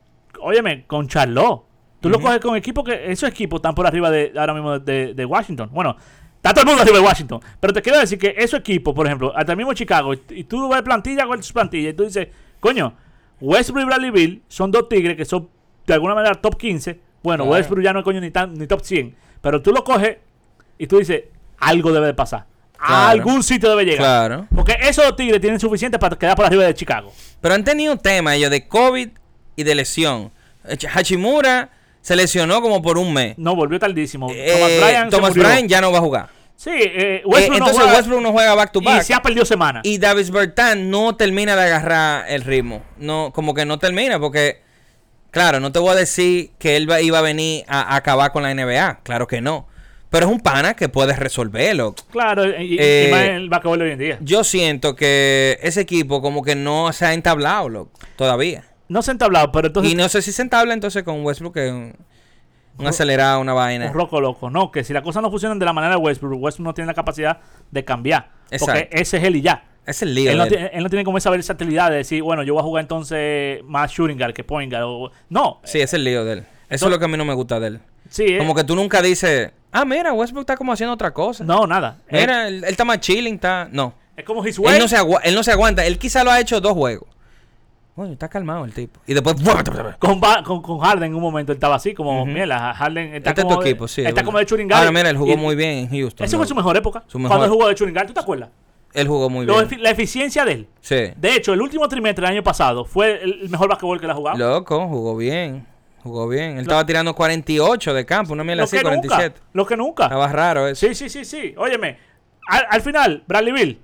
Óyeme, con Charlotte. Tú lo Ujú. coges con equipos que... Esos equipos están por arriba de ahora mismo de, de Washington. Bueno, está todo el mundo arriba de Washington. Pero te quiero decir que esos equipos, por ejemplo, hasta el mismo Chicago, y, y tú ves plantilla con sus plantillas, y tú dices, coño, Westbrook y Bradley Beal son dos tigres que son de alguna manera top quince. Bueno, Claro. Westbrook ya no es coño ni, tan, ni top cien. Pero tú lo coges y tú dices, algo debe de pasar. A Claro. algún sitio debe llegar. Claro. Porque esos dos tigres tienen suficiente para quedar por arriba de Chicago. Pero han tenido un tema ellos de COVID y de lesión. Hachimura se lesionó como por un mes. No, volvió tardísimo. Eh, Thomas Bryant, Thomas se murió. Bryant ya no va a jugar. Sí, eh, Eh, Westbrook no entonces juega Westbrook no juega back to y back. se ha perdido semana. Y Davis Bertans no termina de agarrar el ritmo. No, como que no termina porque, claro, no te voy a decir que él va- iba a venir a, a acabar con la N B A. Claro que no. Pero es un pana que puede resolverlo. Claro, y, y- Eh, y más en el basquetbol de hoy en día. Yo siento que ese equipo como que no se ha entablado loco, todavía. No se ha entablado, pero entonces Y no sé si se entabla entonces con Westbrook, que es un, un acelerado, una vaina. un roco loco. No, que si las cosas no funcionan de la manera de Westbrook, Westbrook no tiene la capacidad de cambiar. Porque Exacto. ese es él y ya. Es el lío. Él no, de él. tiene, él no tiene como esa versatilidad de decir, bueno, yo voy a jugar entonces más shooting guard que point guard. O, no. Sí, es el lío de él. Eso es lo que a mí no me gusta de él. Sí, eh, Como que tú nunca dices, ah, mira, Westbrook está como haciendo otra cosa. No, nada. Eh, Mira, él, él está más chilling, está... No. es como his way. Él no, se agua- él no se aguanta. Él quizá lo ha hecho dos juegos. Bueno, está calmado el tipo. Y después... Con, Ba- con, con Harden en un momento él estaba así, como, Ujú. mira, Harden está Este es como, tu de- equipo, sí. es está verdad. como de shooting guard. Ahora, mira, él jugó Y- muy bien en Houston. Esa fue loco. su mejor época. Su mejor- Cuando él jugó de shooting guard, ¿tú te acuerdas? Él jugó muy Lo bien. efi- la eficiencia de él. Sí. De hecho, el último trimestre del año pasado fue el, el mejor basquetbol que él ha jugado. Loco, jugó bien. Jugó bien. Él estaba tirando cuarenta y ocho de campo, una mierda Lo así, que cuarenta y nunca. siete. Lo que nunca. Estaba raro eso. Sí, sí, sí, sí. Óyeme, al, al final, Bradley Beal,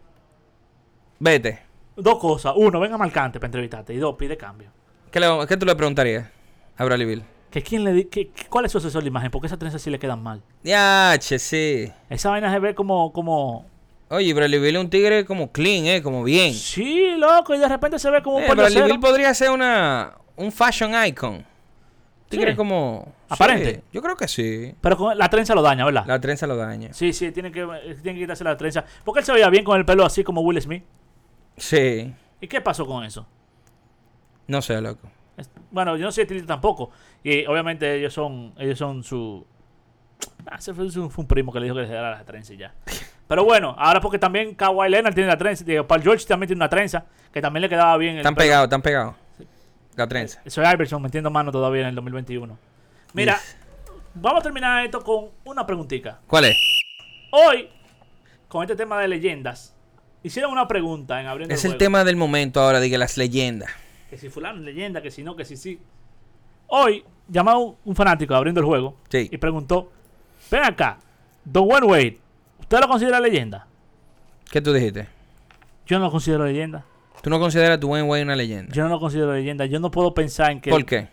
Vete. dos cosas. Uno, venga marcante para entrevistarte. Y dos, pide cambio. ¿Qué, le- qué tú le preguntarías a Bradley Beal? Que quién le di, que, que- ¿Cuál es su asesor de imagen? Porque esas trenzas sí le quedan mal. Ya, che, sí. Esa vaina se ve como, como... Oye, Bradley Beal es un tigre como clean, eh, como bien. Sí, loco, y de repente se ve como un Eh, pollo Bradley cero. Beal podría ser una un fashion icon. Tigre Sí. como... Aparente. Sí, yo creo que sí. Pero con la trenza lo daña, ¿verdad? La trenza lo daña. Sí, sí, tiene que, tiene que quitarse la trenza. Porque él se veía bien con el pelo así como Will Smith. Sí. ¿Y qué pasó con eso? No sé, loco. Es- Bueno, yo no soy estilista tampoco. Y obviamente ellos son ellos son su... Ah, ese fue, fue un primo que le dijo que le dejara la trenza y ya. Pero bueno, ahora porque también Kawhi Leonard tiene la trenza. Digo, Paul George también tiene una trenza que también le quedaba bien. el Están pelo. pegados, están pegados. La trenza. Soy Iverson metiendo mano todavía en el dos mil veintiuno. Mira, Yes. vamos a terminar esto con una preguntita. ¿Cuál es? Hoy, con este tema de leyendas, hicieron una pregunta en abriendo Es el el juego. tema del momento ahora, de que las leyendas. Que si fulano es leyenda, que si no, que si sí. Hoy, llamó un fanático abriendo el juego Sí. y preguntó, ven acá, Don Wayne Wade, ¿usted lo considera leyenda? ¿Qué tú dijiste? Yo no lo considero leyenda. ¿Tú no consideras a Dwayne Wade una leyenda? Yo no lo considero leyenda. Yo no puedo pensar en que... ¿Por qué?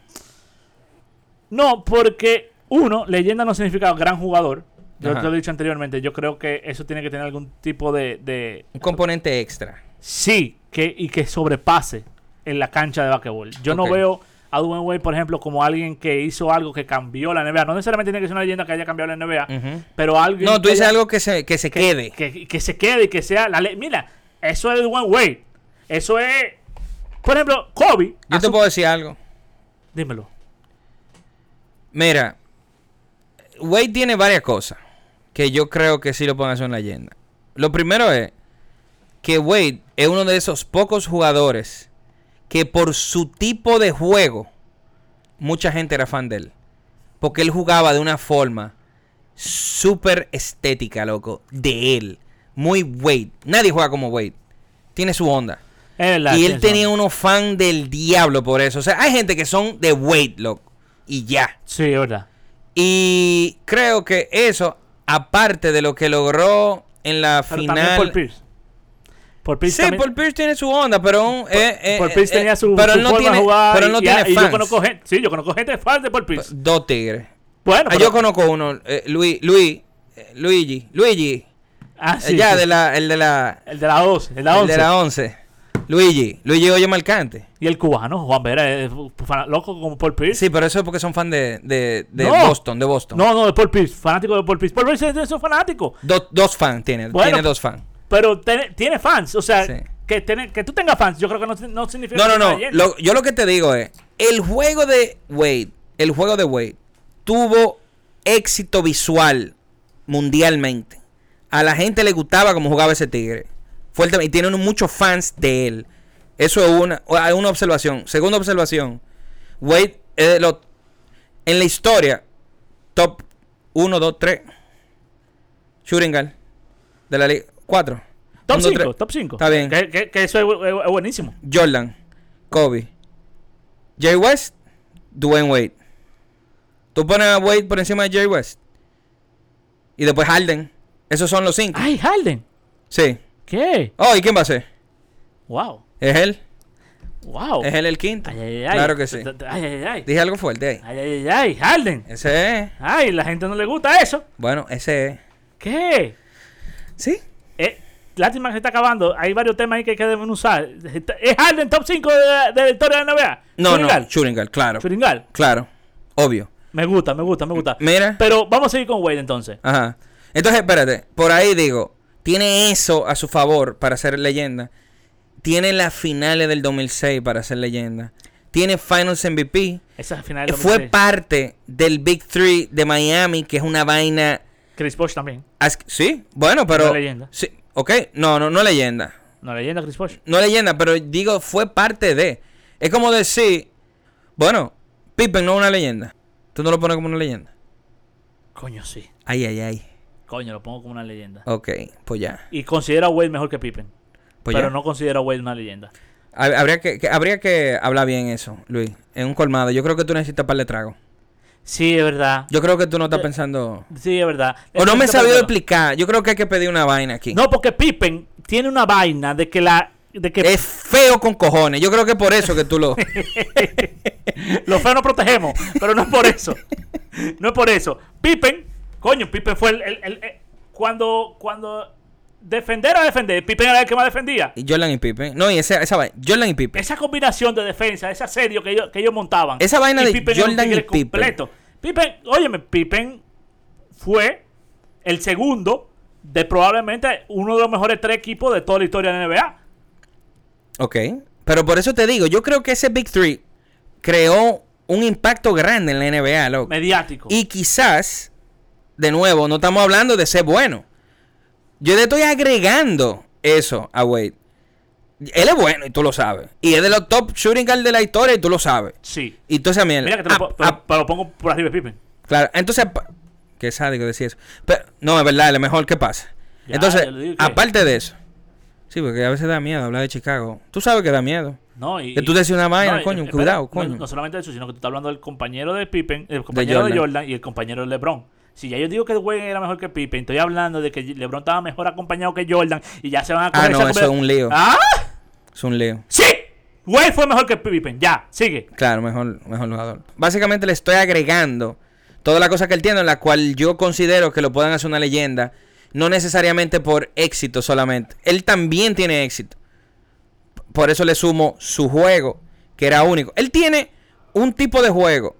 No, porque uno, leyenda no significa gran jugador. Yo Ajá. te lo he dicho anteriormente. Yo creo que eso tiene que tener algún tipo de... de Un componente extra. sí, que, y que sobrepase en la cancha de basquetbol. Yo Ok. no veo a Dwayne Wade, por ejemplo, como alguien que hizo algo que cambió la N B A. No necesariamente tiene que ser una leyenda que haya cambiado la N B A, Ujú. pero alguien... No, tú que dices haya- algo que se, que se que, quede. Que, que se quede y que sea la ley. Mira, eso es Dwayne Wade. Eso es... Por ejemplo, Kobe. Yo a te su- puedo decir algo. Dímelo. Mira, Wade tiene varias cosas que yo creo que sí lo pueden hacer una leyenda. Lo primero es que Wade es uno de esos pocos jugadores que por su tipo de juego mucha gente era fan de él. Porque él jugaba de una forma súper estética, loco, de él. Muy Wade. Nadie juega como Wade. Tiene su onda. Es verdad, Y él tienes tenía razón. unos fans del diablo por eso. O sea, hay gente que son de Wade, loco. Y ya. Sí, es verdad. Y creo que eso, aparte de lo que logró en la Pero final. también Paul Pierce. Paul Pierce Sí, también- Paul Pierce tiene su onda, pero un- eh, eh, Paul Pierce eh, tenía su, pero su él no forma tiene, de jugar. pero él no y, tiene y fans. yo conozco gente, sí, yo conozco gente fan de Paul Pierce. Dos tigres. Bueno, Ah, pero- yo conozco uno, eh, Luis, Luis, eh, Luigi, Luigi. Ah, Eh, sí. ya, sí. de la, el de la, El de la doce. El de la el once. de la once. Luigi, Luigi Oye Marcante. Y el cubano, Juan Vera, es fan- loco como Paul Pierce. Sí, pero eso es porque son fan de, de, de No. Boston, de Boston. No, no, de Paul Pierce. Fanático de Paul Pierce. Paul Pierce es de esos fanáticos. Do- dos fans tiene, Bueno, tiene dos fans. Pero tiene, tiene fans. O sea, Sí. que, tener- que tú tengas fans, yo creo que no, no significa No, no, que no. sea leyenda. Lo- yo lo que te digo es, el juego de Wade, el juego de Wade tuvo éxito visual mundialmente. A la gente le gustaba cómo jugaba ese tigre. Fuerte, y tiene unos- muchos fans de él. Eso es una, hay una observación. Segunda observación. Wade es de los, en la historia, top uno, dos, tres. Shooting guard de la liga. cuatro. Top uno, dos, cinco, tres. top cinco. Está bien. Que, que- que eso es, es- es buenísimo. Jordan, Kobe, Jay West, Dwayne Wade. Tú pones a Wade por encima de Jay West. Y después Harden. Esos son los cinco. Ay, Harden. Sí. ¿Qué? Oh, ¿y quién va a ser? Wow. ¿Es él? Wow. ¿Es él el quinto? Ay, ay, ay. Claro que sí. Ay, ay, ay. Dije algo fuerte ahí. Ay, ay, ay. Harden. Ese es. Ay, la gente no le gusta eso. Bueno, ese es. ¿Qué? Sí. Eh, lástima que se está acabando. Hay varios temas ahí que hay que usar. ¿Es Harden top cinco de la, de la historia de la N B A? No, no. Churingal. Churingal, claro. Churingal. Claro. Obvio. Me gusta, me gusta, me gusta. Mira. Pero vamos a seguir con Wade entonces. Ajá. Entonces, espérate. Por ahí digo, tiene eso a su favor para ser leyenda. Tiene las finales del dos mil seis para ser leyenda. Tiene Finals M V P. Esa es final del Fue dos mil seis. parte del Big Three de Miami, que es una vaina. Chris Bosh también. as- Sí, bueno, pero. No leyenda. Sí, ok. No, no, no leyenda. No, leyenda Chris Bosh. No leyenda, pero digo, fue parte de. Es como decir, bueno, Pippen no es una leyenda. Tú no lo pones como una leyenda. Coño, sí. Ay, ay, ay. Coño, lo pongo como una leyenda. Ok, pues ya. Y considero a Wade mejor que Pippen. Pues pero ya. no considero a Wade una leyenda. Hab- Habría que, que- habría que hablar bien eso, Luis. En un colmado. Yo creo que tú necesitas par de trago. Sí, es verdad. Yo creo que tú no estás Eh, pensando. Sí, es verdad. O no me he Eso sabido es explicar. Yo creo que hay que pedir una vaina aquí. No, porque Pippen tiene una vaina de que la... De que Es feo con cojones. Yo creo que por eso que tú lo. los feos no protegemos, pero no es por eso. No es por eso. Pippen, coño, Pippen fue el... el- el- el- cuando, cuando defender a defender, Pippen era el que más defendía. Y Jordan y Pippen. No, y esa, esa vaina. Jordan y Pippen. Esa combinación de defensa, ese asedio que ellos, que ellos montaban. Esa vaina y de Pippen era un Jordan y tigre Pippen. completo. Pippen, óyeme, Pippen fue el segundo de probablemente uno de los mejores tres equipos de toda la historia de la N B A. Ok. Pero por eso te digo, yo creo que ese Big Three creó un impacto grande en la N B A, loco. Mediático. Y quizás, de nuevo, no estamos hablando de ser bueno. Yo le estoy agregando eso a Wade. Él es bueno y tú lo sabes. Y es de los top shooting guard de la historia y tú lo sabes. Sí. Y entonces a mí... Mira que te lo, ah, po- ah, pero- pero lo pongo por arriba de Pippen. claro, entonces... pa- Qué sádico decir eso. Pero, no, es verdad, es lo mejor que pasa. Ya, entonces, yo le digo que- aparte de eso... Sí, porque a veces da miedo hablar de Chicago. Tú sabes que da miedo. No, y, Que tú decís una vaina, no, y- coño, espera, cuidado, no- coño. No, solamente eso, sino que tú estás hablando del compañero de Pippen, el compañero de Jordan. Jordan, y el compañero de LeBron. Si ya yo digo que Wade era mejor que Pippen, estoy hablando de que LeBron estaba mejor acompañado que Jordan y ya se van a Ah, comer no, esa eso es conver- un lío. ¿Ah? Es un lío. ¡Sí! Wade fue mejor que Pippen. Ya, sigue. Claro, mejor, mejor jugador. Básicamente le estoy agregando toda la cosa que él tiene, en la cual yo considero que lo puedan hacer una leyenda. No necesariamente por éxito solamente. Él también tiene éxito. Por eso le sumo su juego, que era único. Él tiene un tipo de juego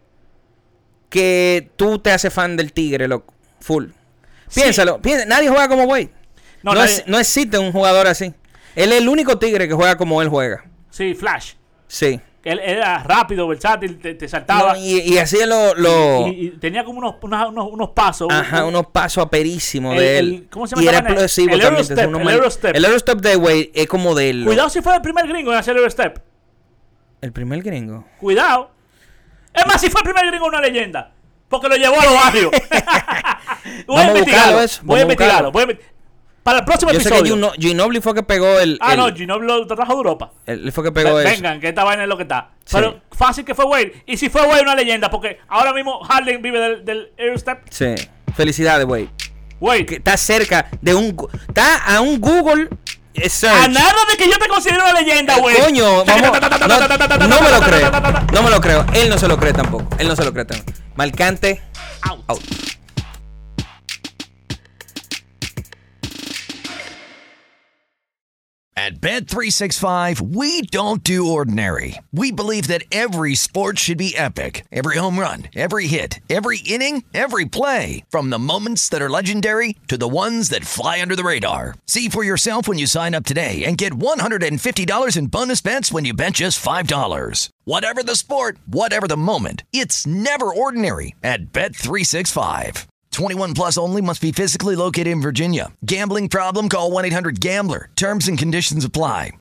que tú te haces fan del Tigre, loco. Full. Sí. Piénsalo. piensa- nadie juega como Wade. No, No, nadie- es- no existe un jugador así. Él es el único Tigre que juega como él juega. Sí, Flash. Sí. Él era rápido, versátil, te, te saltaba. No, y, y hacía lo... lo- y, y tenía como unos, unos, unos, unos pasos. Ajá, un- unos pasos aperísimos El- de el- él. ¿cómo se llama Y era esa vaina? explosivo El también. Eurostep, entonces uno el mal- Eurostep. El Eurostep de Wade es como de él. Cuidado si fue el primer gringo en hacer el step. El primer gringo. Cuidado. Es más, si fue el primer gringo una leyenda. Porque lo llevó a los barrios. voy Vamos a a investigarlo. buscarlo eso, Voy a vamos a investigarlo. buscarlo. Voy a inve- Para el próximo Yo sé que episodio. Gino- Ginobili fue que pegó el... ah, el- no, Ginobili lo trajo de Europa. Él fue que pegó Ve- eso. Vengan, que esta vaina es lo que está. Sí. Pero fácil que fue Wade. Y si fue Wade una leyenda, porque ahora mismo Harden vive del, del Eurostep. Sí. Felicidades, Wade. Wade. Que está cerca de un... gu- Está a un Google eh, search. A nada de que yo te considere una leyenda, Eh, Wade. Coño, vamos, no, no me lo creo. No me lo creo. Él no se lo cree tampoco. Él no se lo cree tampoco. Marcante. Out. Out. At Bet three sixty-five, we don't do ordinary. We believe that every sport should be epic. Every home run, every hit, every inning, every play. From the moments that are legendary to the ones that fly under the radar. See for yourself when you sign up today and get one hundred fifty dollars in bonus bets when you bet just five dollars. Whatever the sport, whatever the moment, it's never ordinary at Bet three sixty-five. twenty-one plus only. Must be physically located in Virginia. Gambling problem? Call one eight hundred gambler. Terms and conditions apply.